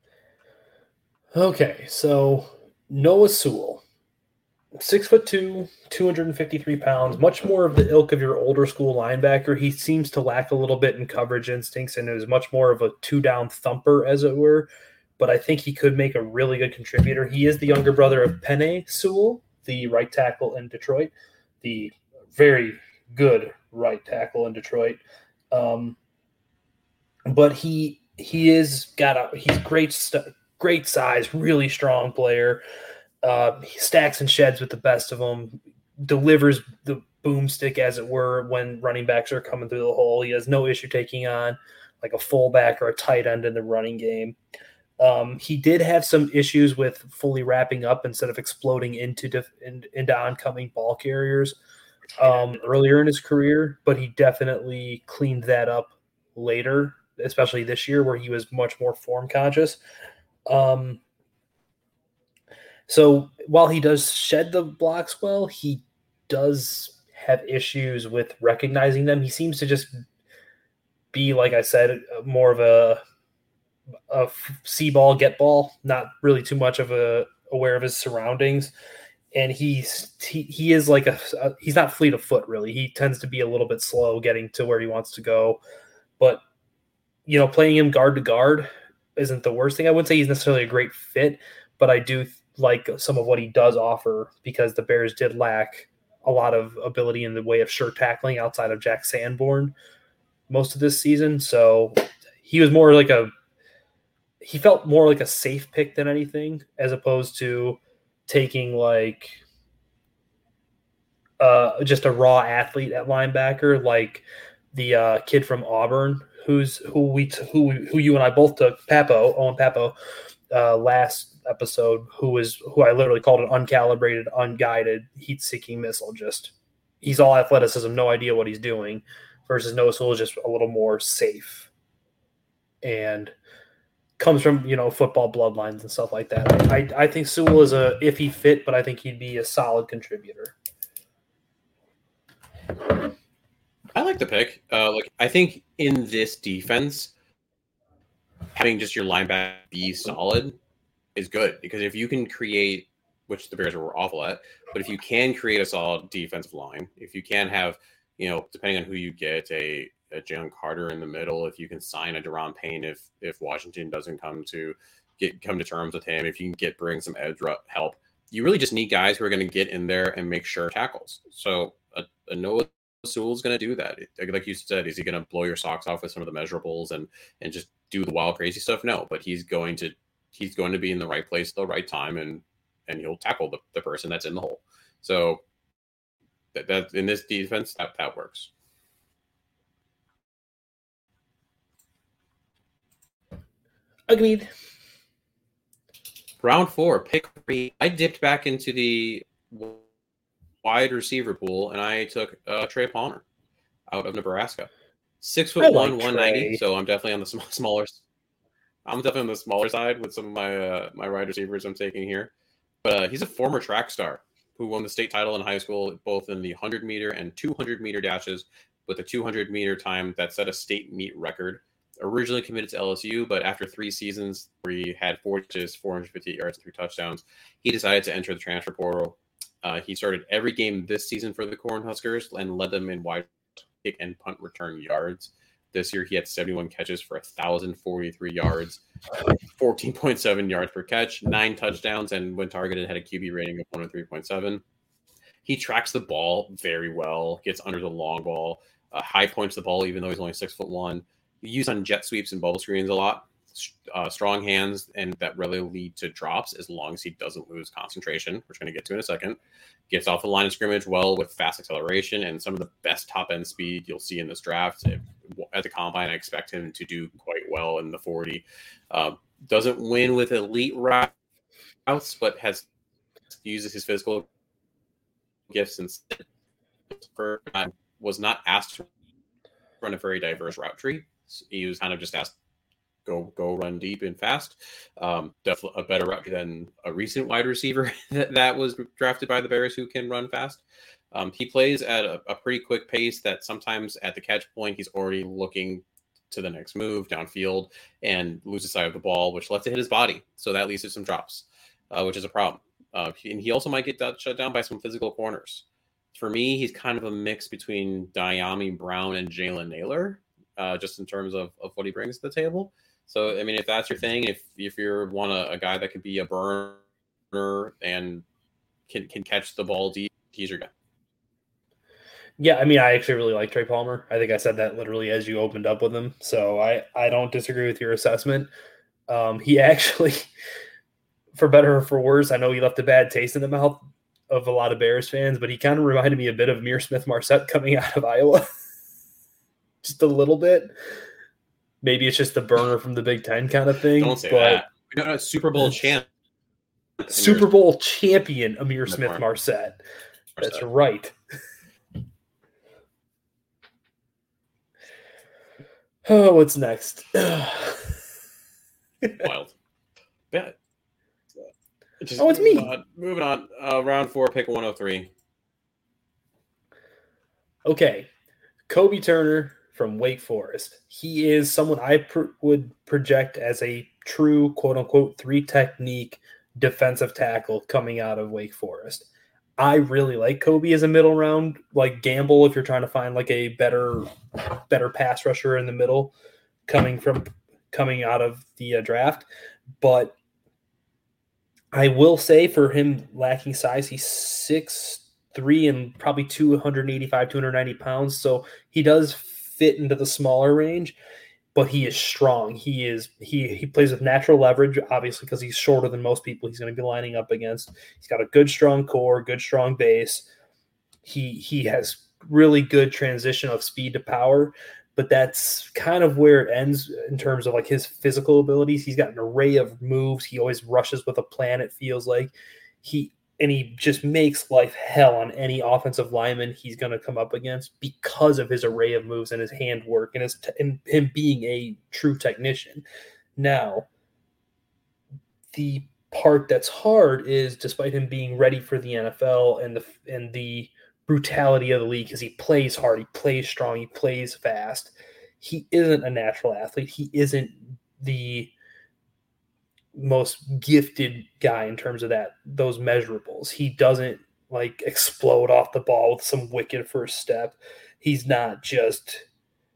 Okay, so Noah Sewell, six foot two, two hundred fifty-three pounds, much more of the ilk of your older school linebacker. He seems to lack a little bit in coverage instincts and is much more of a two-down thumper, as it were. But I think he could make a really good contributor. He is the younger brother of Penei Sewell, the right tackle in Detroit, the very good right tackle in Detroit. Um, but he he is got a he's great stuff. Great size, really strong player. Uh, he stacks and sheds with the best of them. Delivers the boomstick, as it were, when running backs are coming through the hole. He has no issue taking on like a fullback or a tight end in the running game. Um, he did have some issues with fully wrapping up instead of exploding into def- in, into oncoming ball carriers um, earlier in his career, but he definitely cleaned that up later, especially this year where he was much more form conscious. Um, so while he does shed the blocks well, he does have issues with recognizing them. He seems to just be, like I said, more of a, a see ball, get ball, not really too much of a aware of his surroundings. And he's, he, he is like a, a, he's not fleet of foot really. He tends to be a little bit slow getting to where he wants to go, but you know, playing him guard to guard isn't the worst thing. I wouldn't say he's necessarily a great fit, but I do like some of what he does offer because the Bears did lack a lot of ability in the way of shirt tackling outside of Jack Sanborn most of this season. So he was more like a he felt more like a safe pick than anything, as opposed to taking like uh, just a raw athlete at linebacker, like the uh, kid from Auburn, who's who we t- who who you and I both took, Papo, Owen Papo, uh, last episode, who was who I literally called an uncalibrated, unguided, heat-seeking missile. Just he's all athleticism, no idea what he's doing, versus Noah Sewell is just a little more safe and comes from, you know, football bloodlines and stuff like that. I, I think Sewell is a iffy fit, but I think he'd be a solid contributor. I like the pick. Uh, like I think in this defense, having just your linebacker be solid is good, because if you can create, which the Bears were awful at, but if you can create a solid defensive line, if you can have, you know, depending on who you get, a a Jalen Carter in the middle, if you can sign a Deron Payne, if if Washington doesn't come to get come to terms with him, if you can get bring some edge help, you really just need guys who are going to get in there and make sure tackles. So a, a Noah Sewell's going to do that. Like you said, is he going to blow your socks off with some of the measurables and and just do the wild crazy stuff? No, but he's going to he's going to be in the right place at the right time, and and he'll tackle the, the person that's in the hole. So that, that in this defense, that, that works. Agreed. Round four, pick three. I dipped back into the wide receiver pool, and I took uh, Trey Palmer out of Nebraska. Six foot I one, like one ninety. Trey. So I'm definitely on the sm- smaller. I'm definitely on the smaller side with some of my uh, my wide receivers I'm taking here. But uh, he's a former track star who won the state title in high school, both in the one hundred meter and two hundred meter dashes, with a two hundred meter time that set a state meet record. Originally committed to L S U, but after three seasons where he had four touches, four hundred fifty-eight yards, and three touchdowns, he decided to enter the transfer portal. Uh, he started every game this season for the Cornhuskers and led them in wide kick and punt return yards. This year, he had seventy-one catches for one thousand forty-three yards, fourteen point seven yards per catch, nine touchdowns, and when targeted, had a Q B rating of one oh three point seven. He tracks the ball very well, gets under the long ball, uh, high points the ball, even though he's only six foot one. Used on jet sweeps and bubble screens a lot. Uh, strong hands, and that really lead to drops as long as he doesn't lose concentration, which we're going to get to in a second. Gets off the line of scrimmage well with fast acceleration and some of the best top-end speed you'll see in this draft. If, at the combine, I expect him to do quite well in the forty. Uh, doesn't win with elite routes, but has uses his physical gifts and was not asked to run a very diverse route tree. He was kind of just asked, go go run deep and fast. Um, definitely a better route than a recent wide receiver that, that was drafted by the Bears who can run fast. Um, he plays at a, a pretty quick pace that sometimes at the catch point, he's already looking to the next move downfield and loses sight of the ball, which lets it hit his body. So that leads to some drops, uh, which is a problem. Uh, and he also might get that shut down by some physical corners. For me, he's kind of a mix between Dyami Brown and Jalen Naylor. Uh, just in terms of, of what he brings to the table. So, I mean, if that's your thing, if if you want a, a guy that could be a burner and can can catch the ball deep, he's your guy. Yeah, I mean, I actually really like Trey Palmer. I think I said that literally as you opened up with him. So I, I don't disagree with your assessment. Um, he actually, for better or for worse, I know he left a bad taste in the mouth of a lot of Bears fans, but he kind of reminded me a bit of Mir Smith-Marset coming out of Iowa. Just a little bit. Maybe it's just the burner from the Big Ten kind of thing. Don't say but that. We got a Super Bowl champ. Super Bowl champion Amir Smith Marset. That's right. Oh, what's next? Wild. Yeah. Just oh, it's me. On. Moving on. Uh, round four, pick one oh three. Okay. Kobe Turner from Wake Forest. He is someone I pr- would project as a true, quote-unquote, three-technique defensive tackle coming out of Wake Forest. I really like Kobe as a middle round, like gamble if you're trying to find like a better better pass rusher in the middle coming from coming out of the uh, draft. But I will say for him lacking size, he's six three and probably two eighty-five, two ninety pounds. So he does fit into the smaller range, but he is strong. He is he he plays with natural leverage, obviously, because he's shorter than most people he's going to be lining up against. He's got a good, strong core, good, strong base. He he has really good transition of speed to power, but that's kind of where it ends in terms of like his physical abilities. He's got an array of moves. He always rushes with a plan, it feels like. He and he just makes life hell on any offensive lineman he's going to come up against because of his array of moves and his handwork and his te- and him being a true technician. Now, the part that's hard is, despite him being ready for the N F L and the and the brutality of the league, because he plays hard, he plays strong, he plays fast, he isn't a natural athlete. He isn't the most gifted guy in terms of that those measurables. He doesn't like explode off the ball with some wicked first step. He's not just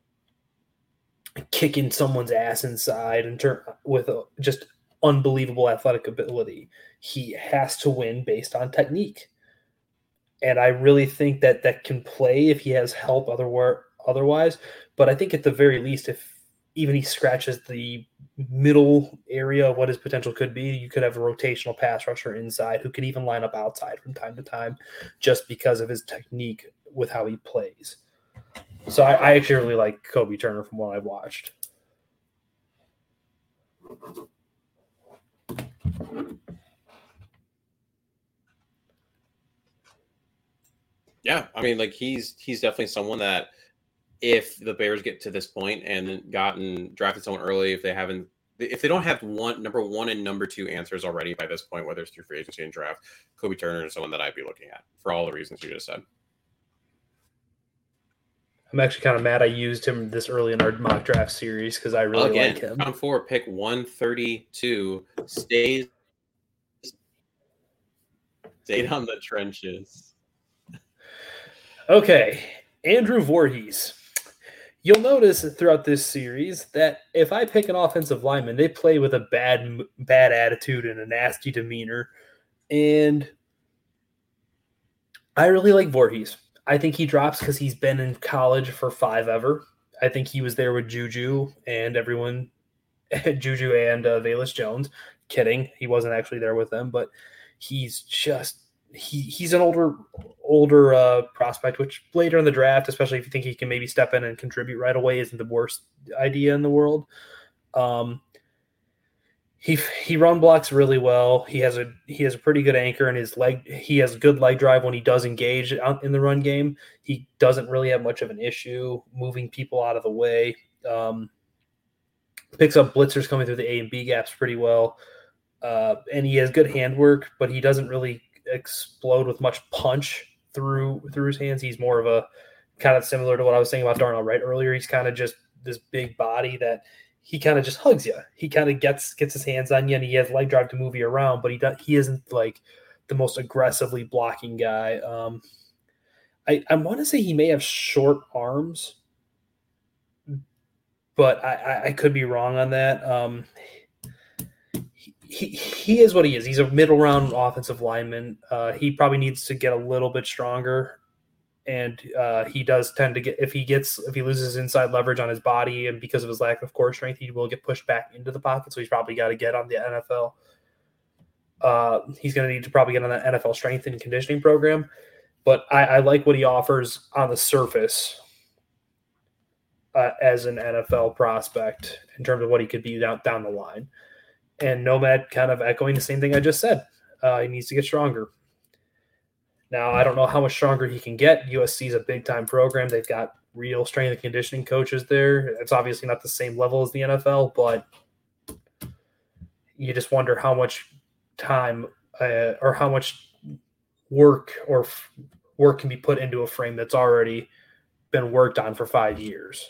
kicking someone's ass inside and turn with a just unbelievable athletic ability. He has to win based on technique. And I really think that that can play if he has help otherwhere, otherwise. But I think at the very least, if even he scratches the middle area of what his potential could be, you could have a rotational pass rusher inside who could even line up outside from time to time just because of his technique with how he plays. So I, I actually really like Kobe Turner from what I've watched. Yeah, I mean, like he's he's definitely someone that if the Bears get to this point and gotten drafted someone early, if they haven't, if they don't have one number one and number two answers already by this point, whether it's through free agency and draft, Kobe Turner is someone that I'd be looking at for all the reasons you just said. I'm actually kind of mad I used him this early in our mock draft series because I really Again, like him. Round four, pick one thirty-two, stays stayed on the trenches. Okay, Andrew Voorhees. You'll notice throughout this series that if I pick an offensive lineman, they play with a bad bad attitude and a nasty demeanor. And I really like Voorhees. I think he drops because he's been in college for five ever. I think he was there with Juju and everyone, Juju and uh, Velus Jones. Kidding. He wasn't actually there with them, but he's just he he's an older older uh, prospect, which later in the draft, especially if you think he can maybe step in and contribute right away, isn't the worst idea in the world. Um, he he run blocks really well. He has a he has a pretty good anchor in his leg. He has a good leg drive when he does engage out in the run game. He doesn't really have much of an issue moving people out of the way. Um, picks up blitzers coming through the A and B gaps pretty well. Uh, and he has good handwork, but he doesn't really explode with much punch through through his hands. He's more of a kind of similar to what I was saying about Darnell Wright earlier. He's kind of just this big body that he kind of just hugs you. He kind of gets gets his hands on you, and he has leg drive to move you around, but he does, he isn't like the most aggressively blocking guy. Um, I, I want to say he may have short arms, but I, I, I could be wrong on that. Um, He, he is what he is. He's a middle round offensive lineman. Uh, he probably needs to get a little bit stronger, and uh, he does tend to get if he gets if he loses inside leverage on his body and because of his lack of core strength, he will get pushed back into the pocket. So he's probably got to get on the N F L. Uh, he's going to need to probably get on the N F L strength and conditioning program. But I, I like what he offers on the surface uh, as an N F L prospect in terms of what he could be down down the line. And Nomad kind of echoing the same thing I just said. Uh, he needs to get stronger. Now, I don't know how much stronger he can get. U S C is a big-time program. They've got real strength and conditioning coaches there. It's obviously not the same level as the N F L, but you just wonder how much time uh, or how much work or f- work can be put into a frame that's already been worked on for five years.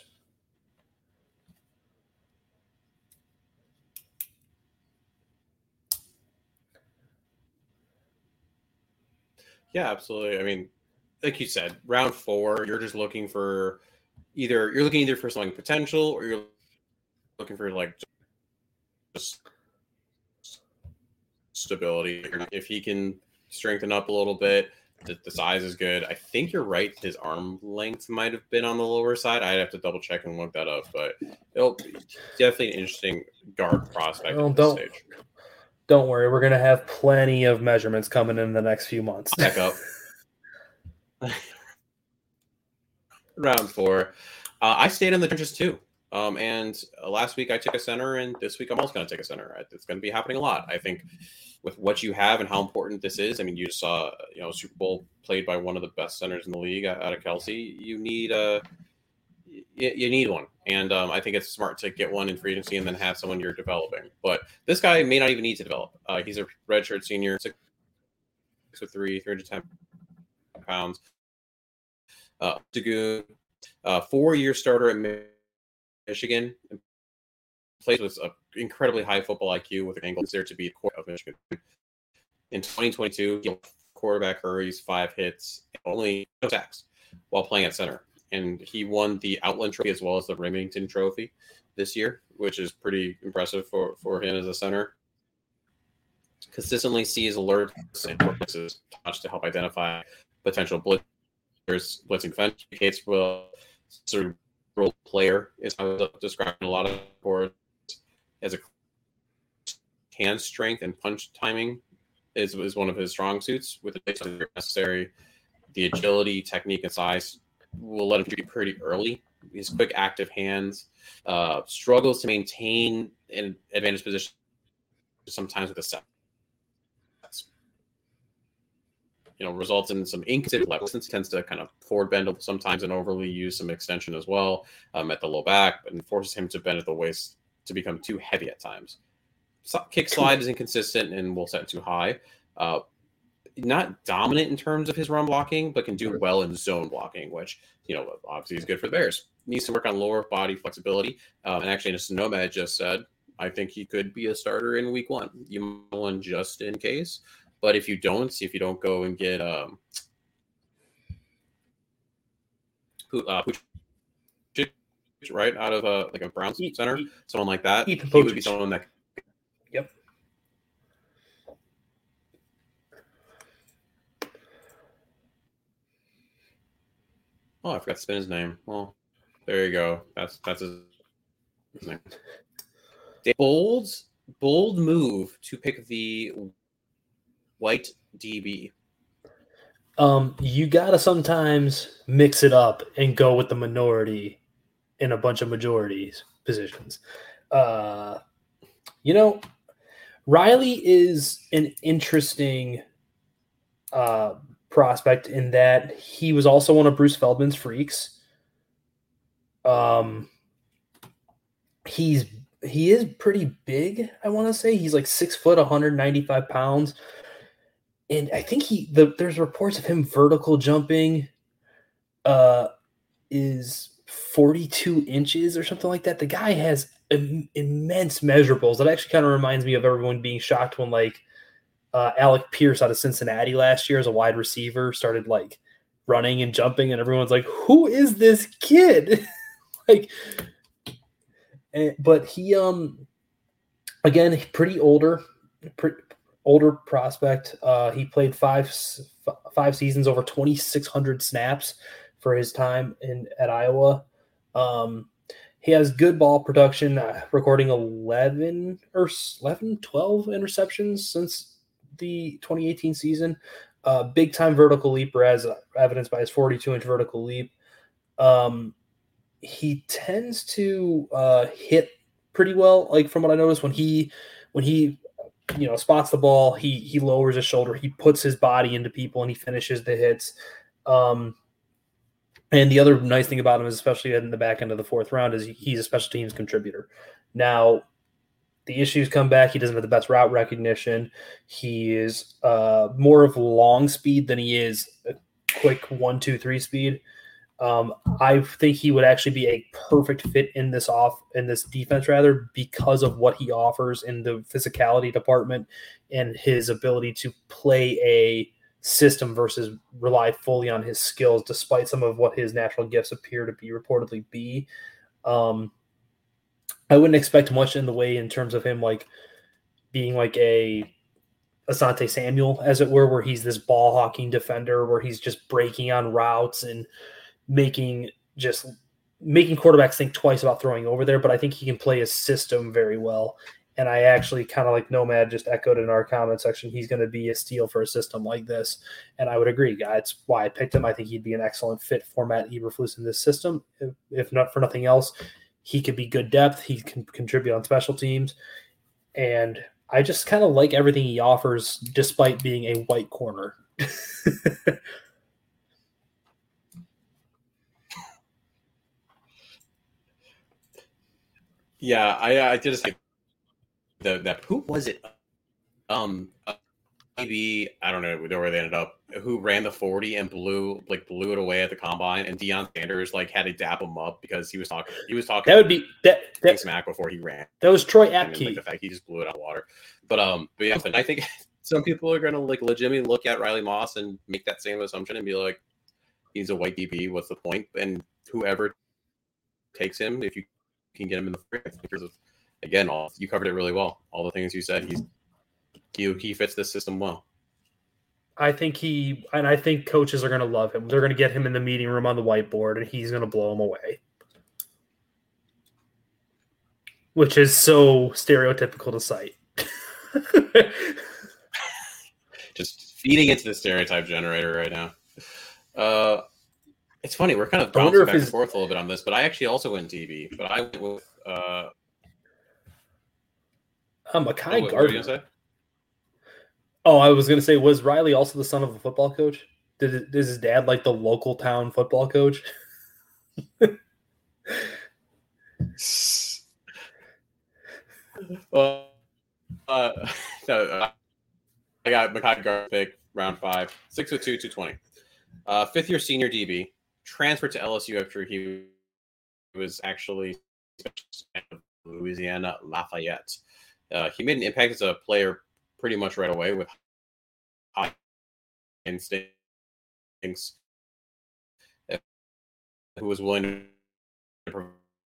Yeah, absolutely. I mean, like you said, round four, you're just looking for either you're looking either for something potential or you're looking for like just stability. If he can strengthen up a little bit, the, the size is good. I think you're right. His arm length might have been on the lower side. I'd have to double check and look that up, but it'll be definitely an interesting guard prospect Well, at this don't stage. don't worry, we're gonna have plenty of measurements coming in the next few months. Back up. Round four. Uh, I stayed in the trenches too. Um, and uh, last week I took a center, and this week I'm also going to take a center. It's going to be happening a lot. I think with what you have and how important this is. I mean, you just saw, you know, Super Bowl played by one of the best centers in the league out of Kelsey. You need a, you, you need one. And um, I think it's smart to get one in free agency and then have someone you're developing. But this guy may not even need to develop. Uh, he's a redshirt senior, six foot three, three hundred ten pounds. Uh, Dagoon, uh, four-year starter at Michigan, plays with an incredibly high football I Q with an angle there to be a core of Michigan. In twenty twenty-two, he quarterback hurries, five hits, only no sacks while playing at center. And he won the Outland Trophy as well as the Remington Trophy this year, which is pretty impressive for, for him as a center. Consistently sees alerts and works his touch to help identify potential blitzers, blitzing defense. Indicates will sort of role player is how I was describing a lot of boards as a hand strength and punch timing is, is one of his strong suits with the necessary. The agility, technique, and size will let him be pretty early. His quick, active hands uh, struggles to maintain an advantage position sometimes with a set. You know, results in some inconsistent levels. Since he tends to kind of forward bend sometimes and overly use some extension as well um, at the low back, and forces him to bend at the waist to become too heavy at times. So, kick slide is inconsistent and will set too high. Uh, not dominant in terms of his run blocking, but can do well in zone blocking, which, you know, obviously is good for the Bears. Needs to work on lower body flexibility. Um, and actually, as Nomad just said, I think he could be a starter in week one. You want one just in case. But if you don't, see if you don't go and get um, uh, right out of a like a Browns Eat, center, eat, someone like that, eat he would be someone that. Yep. Oh, I forgot to spin his name. Well, there you go. That's that's his, his name. Bold, bold move to pick the white D B. Um, you gotta sometimes mix it up and go with the minority in a bunch of majorities positions. Uh, you know, Riley is an interesting uh, prospect in that he was also one of Bruce Feldman's freaks. Um, he's he is pretty big. I want to say he's like six foot, one hundred ninety-five pounds. And I think he the, there's reports of him vertical jumping uh, is forty-two inches or something like that. The guy has Im- immense measurables. That actually kind of reminds me of everyone being shocked when like uh, Alec Pierce out of Cincinnati last year as a wide receiver started like running and jumping, and everyone's like, "Who is this kid?" like, and, but he um again pretty older, pretty. Older prospect. Uh, he played five five seasons, over twenty-six hundred snaps for his time in at Iowa. Um, he has good ball production, uh, recording eleven or eleven, twelve interceptions since the twenty eighteen season. Uh, big time vertical leaper, as evidenced by his forty-two inch vertical leap. Um, he tends to uh, hit pretty well. Like from what I noticed, when he when he you know, spots the ball, he he lowers his shoulder, he puts his body into people, and he finishes the hits. Um, and the other nice thing about him is, especially in the back end of the fourth round, is he's a special teams contributor. Now, the issues come back. He doesn't have the best route recognition. He is uh, more of long speed than he is a quick one, two, three speed. Um, I think he would actually be a perfect fit in this off in this defense, rather, because of what he offers in the physicality department and his ability to play a system versus rely fully on his skills, despite some of what his natural gifts appear to be reportedly be. Um, I wouldn't expect much in the way in terms of him like being like a Asante Samuel, as it were, where he's this ball hawking defender, where he's just breaking on routes and making just making quarterbacks think twice about throwing over there. But I think he can play his system very well. And I actually kind of like Nomad just echoed in our comment section, he's going to be a steal for a system like this. And I would agree. That's why I picked him. I think he'd be an excellent fit for Matt Eberflus in this system. If, if not for nothing else, he could be good depth. He can contribute on special teams. And I just kind of like everything he offers, despite being a white corner. Yeah, I I did say the that who was it? Um, uh, maybe I don't know where they ended up. Who ran the forty and blew like blew it away at the combine, and Deion Sanders like had to dap him up because he was talking. He was talking. That would be that. that smack before he ran. That was Troy And, Apke. like, the fact he just blew it out of the water. But um, but yeah, I think some people are gonna like legitimately look at Riley Moss and make that same assumption and be like, he's a white D B. What's the point? And whoever takes him, if you can get him in the free, because of, again, all you covered it really well. All the things you said, he's he he fits this system well. I think he and I think coaches are going to love him. They're going to get him in the meeting room on the whiteboard, and he's going to blow them away. Which is so stereotypical to cite. Just feeding into the stereotype generator right now. Uh, it's funny. We're kind of I wonder bouncing if back and his- forth a little bit on this, but I actually also went D B. But I went with uh, Um, what, Makai what were you Gardner. gonna say? Oh, I was going to say, was Riley also the son of a football coach? Did it, is his dad like the local town football coach? Well, uh, no, uh, I got Makai Gardner pick round five, six foot two, two twenty. Uh, fifth year senior D B, transferred to L S U after he was actually Louisiana Lafayette. Uh, he made an impact as a player pretty much right away with high instincts, who was willing to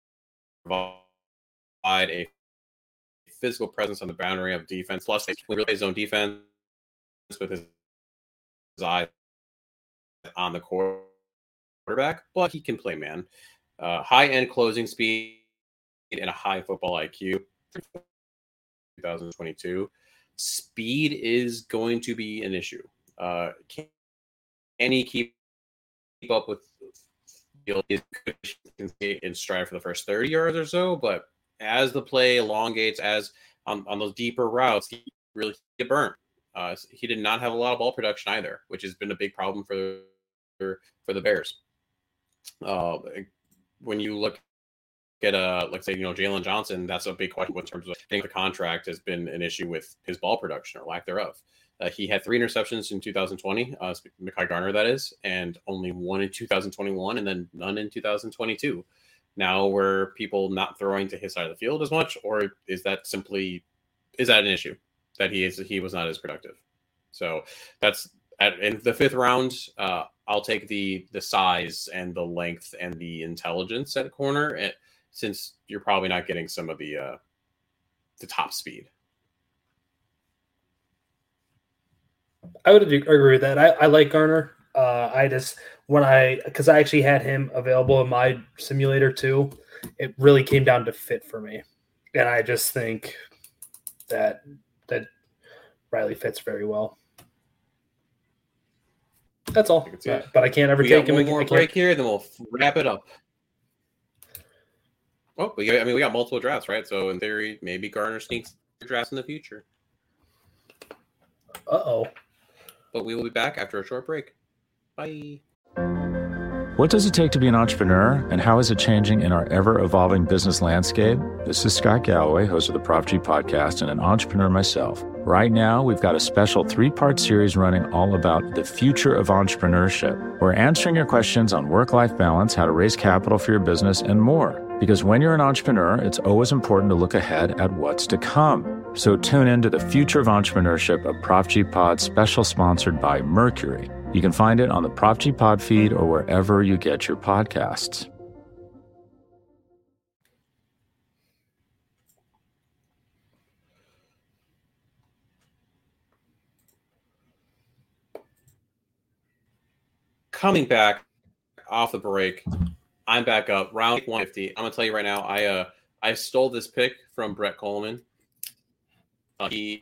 provide a physical presence on the boundary of defense. Plus, he really plays his own defense with his, his eye on the quarterback, but he can play man. Uh, high-end closing speed and a high football I Q. twenty twenty-two. Speed is going to be an issue. Uh, can, can he keep, keep up with his and strive for the first thirty yards or so? But as the play elongates, as on, on those deeper routes, he really get burnt. Uh, he did not have a lot of ball production either, which has been a big problem for for, for the Bears. Uh, when you look at uh, like say you know Jalen Johnson, that's a big question in terms of getting the contract has been an issue with his ball production or lack thereof. Uh, he had three interceptions in two thousand twenty, uh, Makai Gardner that is, and only one in two thousand twenty-one, and then none in two thousand twenty-two. Now, were people not throwing to his side of the field as much, or is that simply is that an issue that he is he was not as productive? So that's at, in the fifth round. Uh, I'll take the the size and the length and the intelligence at corner, and, since you're probably not getting some of the uh, the top speed. I would agree with that. I, I like Garner. Uh, I just when I because I actually had him available in my simulator too. It really came down to fit for me, and I just think that that Riley fits very well. That's all. I but I can't ever we take got him. one again. more I can't- break here, then we'll wrap it up. Oh, we got, I mean, we got multiple drafts, right? So in theory, maybe Garner sneaks drafts in the future. Uh-oh. But we will be back after a short break. Bye. What does it take to be an entrepreneur, and how is it changing in our ever-evolving business landscape? This is Scott Galloway, host of the Prop G podcast and an entrepreneur myself. Right now, we've got a special three-part series running all about the future of entrepreneurship. We're answering your questions on work-life balance, how to raise capital for your business, and more. Because when you're an entrepreneur, it's always important to look ahead at what's to come. So tune in to the Future of Entrepreneurship, a Prop G Pod special sponsored by Mercury. You can find it on the Prop G Pod feed or wherever you get your podcasts. coming back off the break, I'm back up round one fifty. I'm gonna tell you right now, I uh I stole this pick from Brett Coleman. Uh, he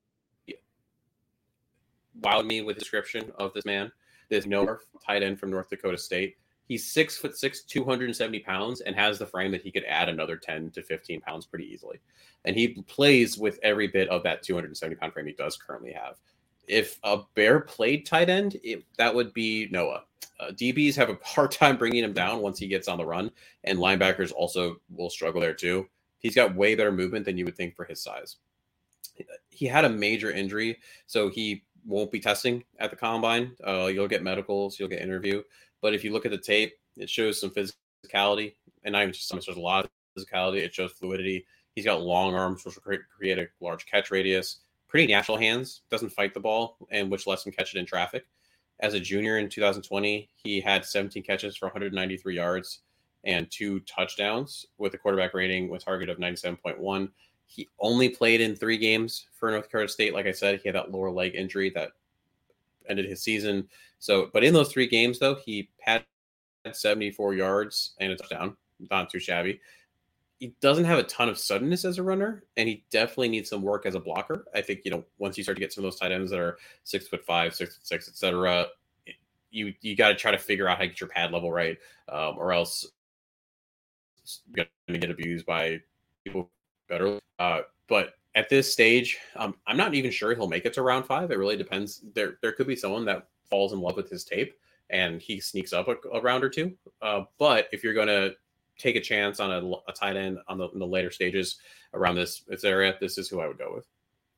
wowed me with the description of this man. This Noah tight end from North Dakota State. He's six foot six, two hundred seventy pounds, and has the frame that he could add another ten to fifteen pounds pretty easily. And he plays with every bit of that two hundred seventy pound frame he does currently have. If a Bear played tight end, it, that would be Noah. Uh, D Bs have a hard time bringing him down once he gets on the run, and linebackers also will struggle there too. He's got way better movement than you would think for his size. He had a major injury, so he won't be testing at the combine. Uh, you'll get medicals, you'll get interview. But if you look at the tape, it shows some physicality, and not even just some, it shows a lot of physicality. It shows fluidity. He's got long arms, which will create, create a large catch radius. Pretty natural hands, doesn't fight the ball, and which lets him catch it in traffic. As a junior in two thousand twenty, he had seventeen catches for one hundred ninety-three yards and two touchdowns with a quarterback rating with target of ninety-seven point one. He only played in three games for North Dakota State. Like I said, he had that lower leg injury that ended his season. So, but in those three games, though, he had seventy-four yards and a touchdown. Not too shabby. He doesn't have a ton of suddenness as a runner, and he definitely needs some work as a blocker. I think, you know, once you start to get some of those tight ends that are six foot five, six foot six, et cetera, you you got to try to figure out how to get your pad level right, um, or else you're going to get abused by people better. Uh, but at this stage, um, I'm not even sure he'll make it to round five. It really depends. There there could be someone that falls in love with his tape and he sneaks up a, a round or two. Uh, but if you're going to take a chance on a, a tight end on the, in the later stages around this, this area, this is who I would go with.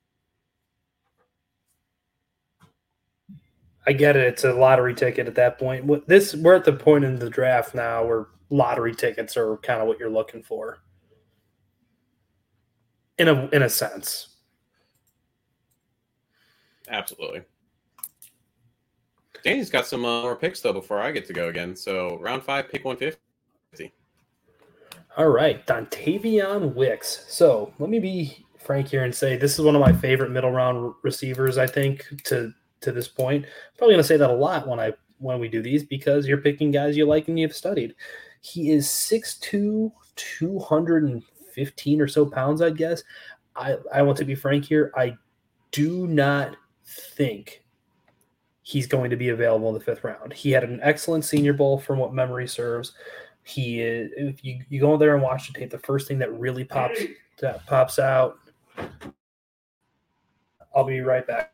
I get it. It's a lottery ticket at that point. What this we're at the point in the draft now where lottery tickets are kind of what you're looking for. In a in a sense. Absolutely. Danny's got some uh, more picks though before I get to go again. So round five, pick one fifty. All right, Dontavion Wicks. So let me be frank here and say this is one of my favorite middle round receivers. I think to to this point, I'm probably going to say that a lot when I when we do these because you're picking guys you like and you've studied. He is six two, two hundred fifteen or so pounds, I'd guess. I I want to be frank here. I do not think he's going to be available in the fifth round. He had an excellent Senior Bowl from what memory serves. He is, if you, you go there and watch the tape, the first thing that really pops that pops out. I'll be right back.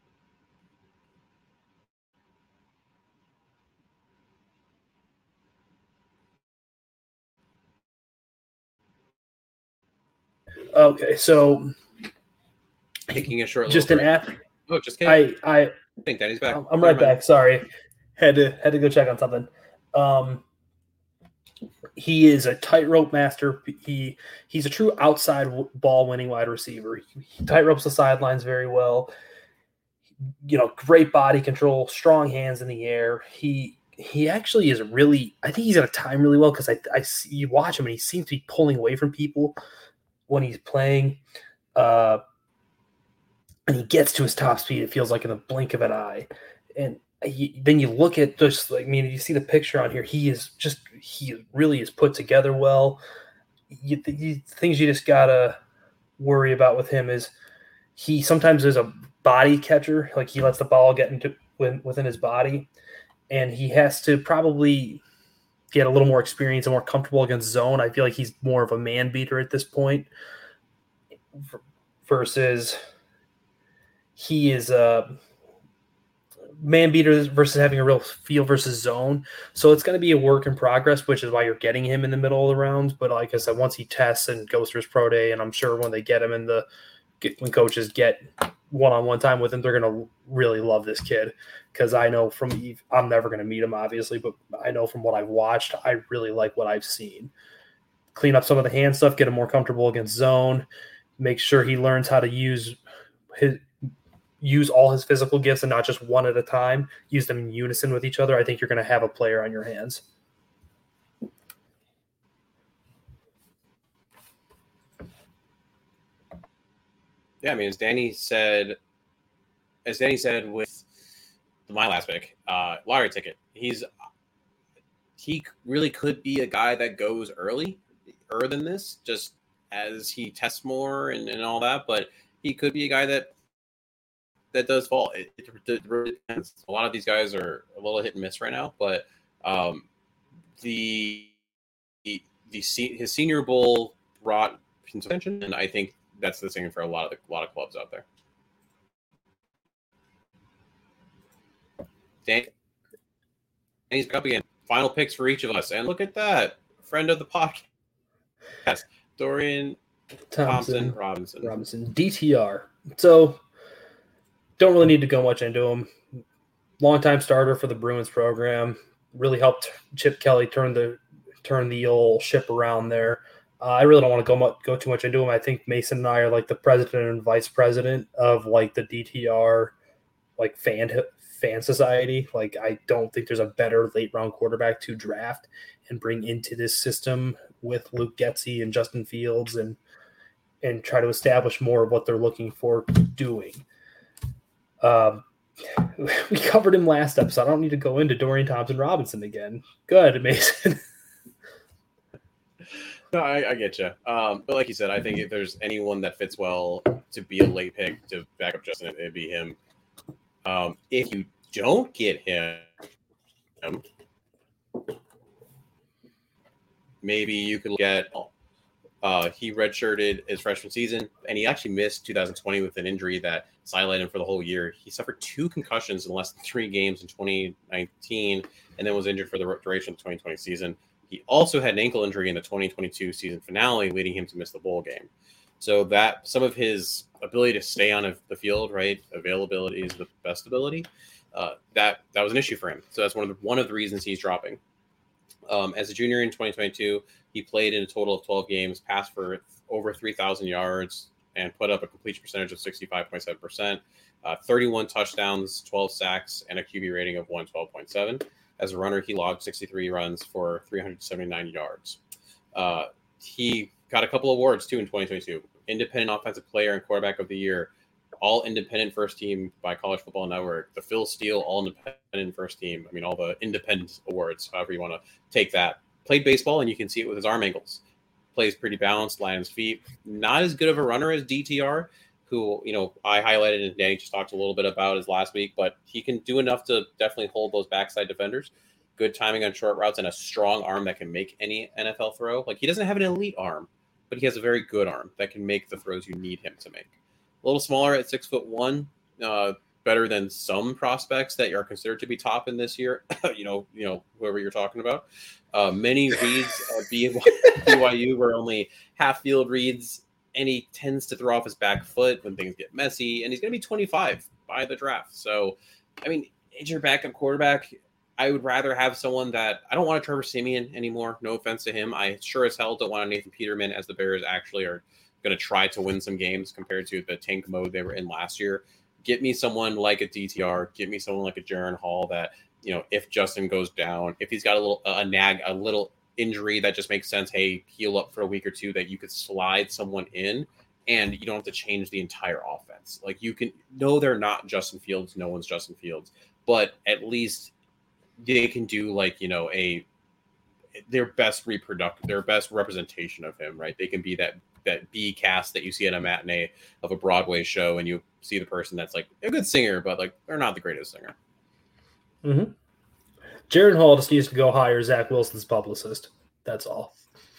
Okay, so Taking a short just an app. Oh, just kidding. I I I think Danny's back. I'm right back. Sorry, had to had to go check on something. Um, he is a tightrope master. He he's a true outside ball winning wide receiver. He, he tightropes the sidelines very well. You know, great body control, strong hands in the air. He he actually is really. I think he's going to time really well because I I see, you watch him and he seems to be pulling away from people when he's playing. Uh, and he gets to his top speed, it feels like in the blink of an eye. And he, then you look at just like, I mean, you see the picture on here. He is just, he really is put together well. You, you, things you just got to worry about with him is he sometimes is a body catcher. Like he lets the ball get into within his body. And he has to probably get a little more experience and more comfortable against zone. I feel like he's more of a man beater at this point versus he is a man beater versus having a real feel versus zone. So it's going to be a work in progress, which is why you're getting him in the middle of the rounds. But like I said, once he tests and goes through his pro day, and I'm sure when they get him in the get, when coaches get one-on-one time with him, they're going to really love this kid. Because I know from I'm never going to meet him, obviously, but I know from what I've watched, I really like what I've seen. Clean up some of the hand stuff, get him more comfortable against zone, make sure he learns how to use his use all his physical gifts and not just one at a time. Use them in unison with each other. I think you're going to have a player on your hands. Yeah, I mean, as Danny said, as Danny said with my last pick, uh, lottery ticket. he's he really could be a guy that goes early, earlier than this, just as he tests more and, and all that. But he could be a guy that that does fall. It, it, it really depends. A lot of these guys are a little hit and miss right now, but um, the the, the his Senior Bowl brought attention, and I think that's the same for a lot of the, a lot of clubs out there. Dan, he's up again. Final picks for each of us, and look at that, friend of the podcast, Dorian Thompson, Thompson Robinson. Robinson, D T R. So, don't really need to go much into him. Longtime starter for the Bruins program. Really helped Chip Kelly turn the turn the old ship around there. Uh, I really don't want to go much, go too much into him. I think Mason and I are like the president and vice president of like the D T R like fan fan society. Like, I don't think there's a better late round quarterback to draft and bring into this system with Luke Getsy and Justin Fields and and try to establish more of what they're looking for doing. Um, we covered him last episode. I don't need to go into Dorian Thompson Robinson again. Good, Mason. No, I, I get you. Um, but like you said, I think if there's anyone that fits well to be a late pick to back up Justin, it'd be him. Um, if you don't get him, maybe you could get. Uh, he redshirted his freshman season, and he actually missed two thousand twenty with an injury that sidelined him for the whole year. He suffered two concussions in less than three games in twenty nineteen, and then was injured for the duration of the twenty twenty season. He also had an ankle injury in the twenty twenty-two season finale, leading him to miss the bowl game. So that some of his ability to stay on the field, right, availability is the best ability. Uh, that that was an issue for him. So that's one of the one of the reasons he's dropping. Um, as a junior in twenty twenty-two, he played in a total of twelve games, passed for over three thousand yards, and put up a completion percentage of sixty-five point seven percent, uh, thirty-one touchdowns, twelve sacks, and a Q B rating of one twelve point seven. As a runner, he logged sixty-three runs for three hundred seventy-nine yards. Uh, he got a couple awards, too, in twenty twenty-two. Independent Offensive Player and Quarterback of the Year, All-Independent First Team by College Football Network, the Phil Steele All-Independent First Team. I mean, all the independent awards, however you want to take that. Played baseball, and you can see it with his arm angles. Plays pretty balanced, light on his feet. Not as good of a runner as D T R, who, you know, I highlighted and Danny just talked a little bit about his last week, but he can do enough to definitely hold those backside defenders. Good timing on short routes and a strong arm that can make any N F L throw. Like, he doesn't have an elite arm, but he has a very good arm that can make the throws you need him to make. A little smaller at six foot one, uh, better than some prospects that are considered to be top in this year. you know, you know, whoever you're talking about. Uh, many reads at B Y U were only half field reads, and he tends to throw off his back foot when things get messy, and he's going to be twenty-five by the draft. So, I mean, as your backup quarterback, I would rather have someone that – I don't want a Trevor Siemian anymore. No offense to him. I sure as hell don't want a Nathan Peterman, as the Bears actually are going to try to win some games compared to the tank mode they were in last year. Get me someone like a D T R. Get me someone like a Jaren Hall that, you know, if Justin goes down, if he's got a little a nag, a little injury that just makes sense, hey, heal up for a week or two, that you could slide someone in and you don't have to change the entire offense. Like, you can know they're not Justin Fields. No one's Justin Fields, but at least they can do, like, you know, a their best reproductive, their best representation of him, right? They can be that that B cast that you see at a matinee of a Broadway show, and you see the person that's like a good singer, but like they're not the greatest singer. Mm-hmm. Jaren Hall just needs to go hire Zach Wilson's publicist. That's all.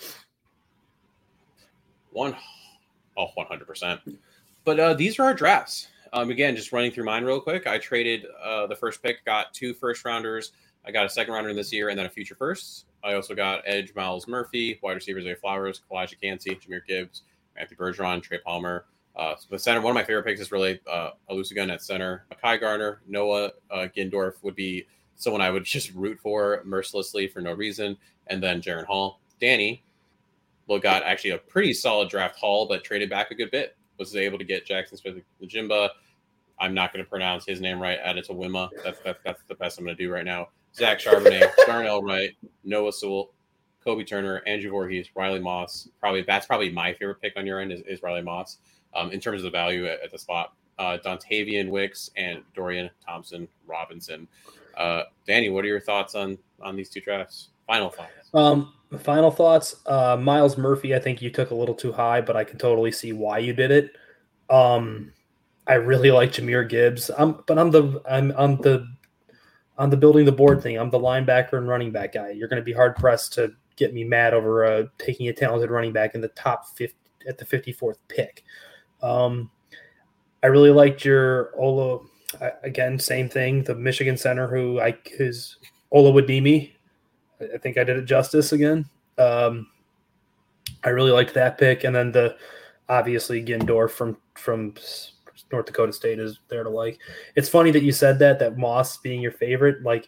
One, oh, one hundred percent. But uh, these are our drafts. Um, again, just running through mine real quick. I traded uh, the first pick, got two first rounders. I got a second rounder this year, and then a future first. I also got edge Miles Murphy, wide receivers A. Flowers, Kalijah Cansey, Jahmyr Gibbs, Matthew Bergeron, Trey Palmer. Uh, the center, one of my favorite picks is really uh, Alusagun at center. Kai Garner, Noah uh, Gindorf would be someone I would just root for mercilessly for no reason. And then Jaren Hall. Danny, well, got actually a pretty solid draft haul, but traded back a good bit. Was able to get Jackson Smith-Njigba. I'm not going to pronounce his name right. Add it to Wimma. That's, that's, that's the best I'm going to do right now. Zach Charbonnet, Darnell Wright, Noah Sewell, Kobe Turner, Andrew Voorhees, Riley Moss. Probably that's probably my favorite pick on your end is, is Riley Moss um, in terms of the value at, at the spot. Uh, Dontavian Wicks and Dorian Thompson Robinson. Uh, Danny, what are your thoughts on on these two drafts? Final thoughts. Um, final thoughts. Uh, Miles Murphy, I think you took a little too high, but I can totally see why you did it. Um, I really like Jahmyr Gibbs. I'm, but I'm the I'm I'm the on the building the board thing. I'm the linebacker and running back guy. You're going to be hard pressed to get me mad over uh, taking a talented running back in the top fifty at the fifty-fourth pick. Um, I really liked your Ola. Again, same thing. The Michigan center who I is Oluwadimi. I think I did it justice again. Um, I really liked that pick, and then the obviously Gindorf from from North Dakota State is there to like. It's funny that you said that that Moss being your favorite. Like,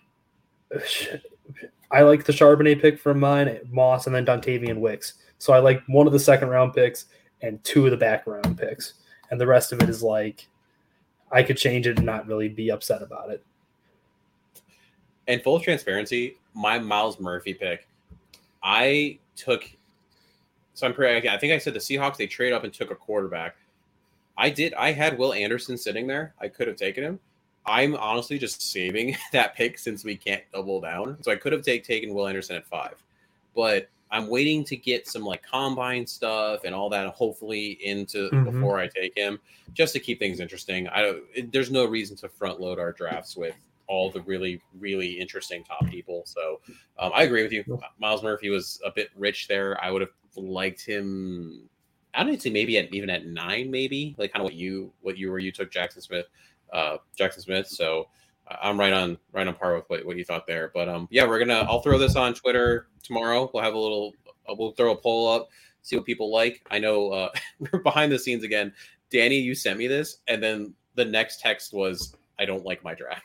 I like the Charbonnet pick from mine, Moss, and then Dontavian Wicks. So I like one of the second round picks and two of the back round picks, and the rest of it is like I could change it and not really be upset about it. In full transparency, my Miles Murphy pick, I took. So I'm pretty. I think I said the Seahawks. They trade up and took a quarterback. I did. I had Will Anderson sitting there. I could have taken him. I'm honestly just saving that pick since we can't double down. So I could have take, taken Will Anderson at five, but I'm waiting to get some like combine stuff and all that, hopefully into mm-hmm. before I take him, just to keep things interesting. I don't. It, there's no reason to front load our drafts with all the really, really interesting top people. So um, I agree with you. Miles Murphy was a bit rich there. I would have liked him. I don't say maybe at even at nine, maybe like kind of what you what you were. You took Jackson Smith, uh, Jackson Smith. So uh, I'm right on right on par with what, what you thought there. But um, yeah, we're gonna. I'll throw this on Twitter tomorrow. We'll have a little. Uh, we'll throw a poll up, see what people like. I know uh, we're behind the scenes again. Danny, you sent me this, and then the next text was, "I don't like my draft."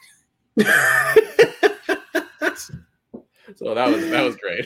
So that was that was great.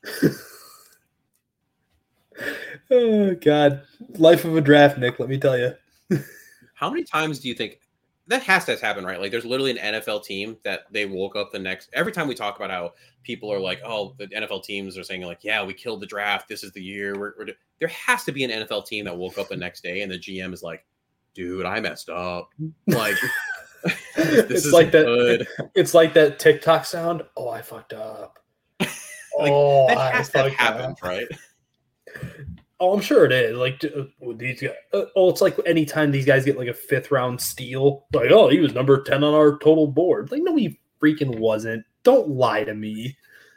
Oh God, life of a draft, Nick. Let me tell you. How many times do you think that has to happen, right? Like, there's literally an N F L team that they woke up the next. Every time we talk about how people are like, "Oh, the N F L teams are saying like, yeah, we killed the draft. This is the year." We're, we're there has to be an N F L team that woke up the next day and the G M is like, "Dude, I messed up." Like. This it's like good. that. It's like that TikTok sound. Oh, I fucked up. Like, oh, that has I to happen, right? Oh, I'm sure it is. Like these guys. Oh, it's like anytime these guys get like a fifth round steal, like, oh, he was number ten on our total board. Like, no, he freaking wasn't. Don't lie to me.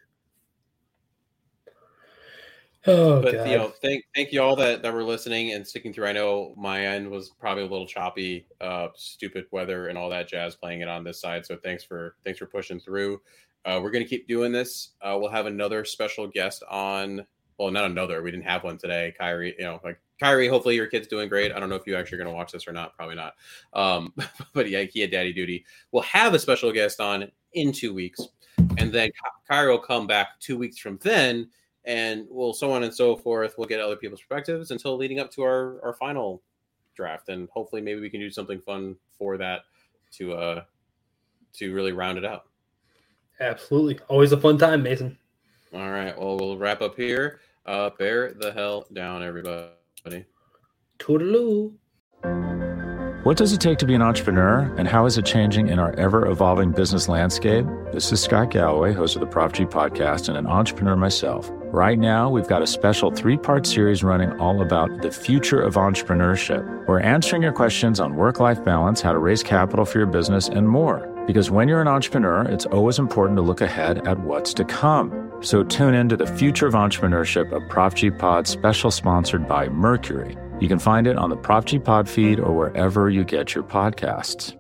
Oh, but God. you know, thank thank you all that, that were listening and sticking through. I know my end was probably a little choppy, uh, stupid weather and all that jazz playing it on this side. So thanks for thanks for pushing through. Uh, we're gonna keep doing this. Uh, we'll have another special guest on. Well, not another. We didn't have one today. Kyrie, you know, like Kyrie. Hopefully your kid's doing great. I don't know if you actually are gonna watch this or not. Probably not. Um, but yeah, he had daddy duty. We'll have a special guest on in two weeks, and then Kyrie will come back two weeks from then. And we'll so on and so forth. We'll get other people's perspectives until leading up to our, our final draft. And hopefully maybe we can do something fun for that to uh to really round it out. Absolutely. Always a fun time, Mason. All right. Well, we'll wrap up here. Uh, bear the hell down, everybody. Toodaloo. What does it take to be an entrepreneur, and how is it changing in our ever-evolving business landscape? This is Scott Galloway, host of the Prop G podcast and an entrepreneur myself. Right now, we've got a special three-part series running all about the future of entrepreneurship. We're answering your questions on work-life balance, how to raise capital for your business, and more. Because when you're an entrepreneur, it's always important to look ahead at what's to come. So tune in to the Future of Entrepreneurship, a Prop G Pod special sponsored by Mercury. You can find it on the Prop G Pod feed or wherever you get your podcasts.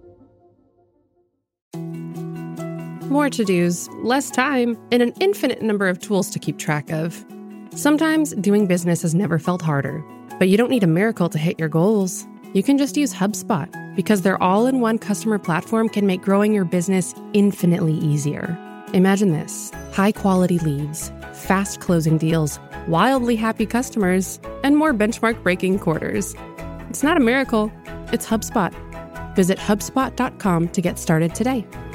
More to-dos, less time, and an infinite number of tools to keep track of. Sometimes doing business has never felt harder, but you don't need a miracle to hit your goals. You can just use HubSpot, because their all-in-one customer platform can make growing your business infinitely easier. Imagine this: high-quality leads, fast closing deals, wildly happy customers, and more benchmark-breaking quarters. It's not a miracle, it's HubSpot. Visit HubSpot dot com to get started today.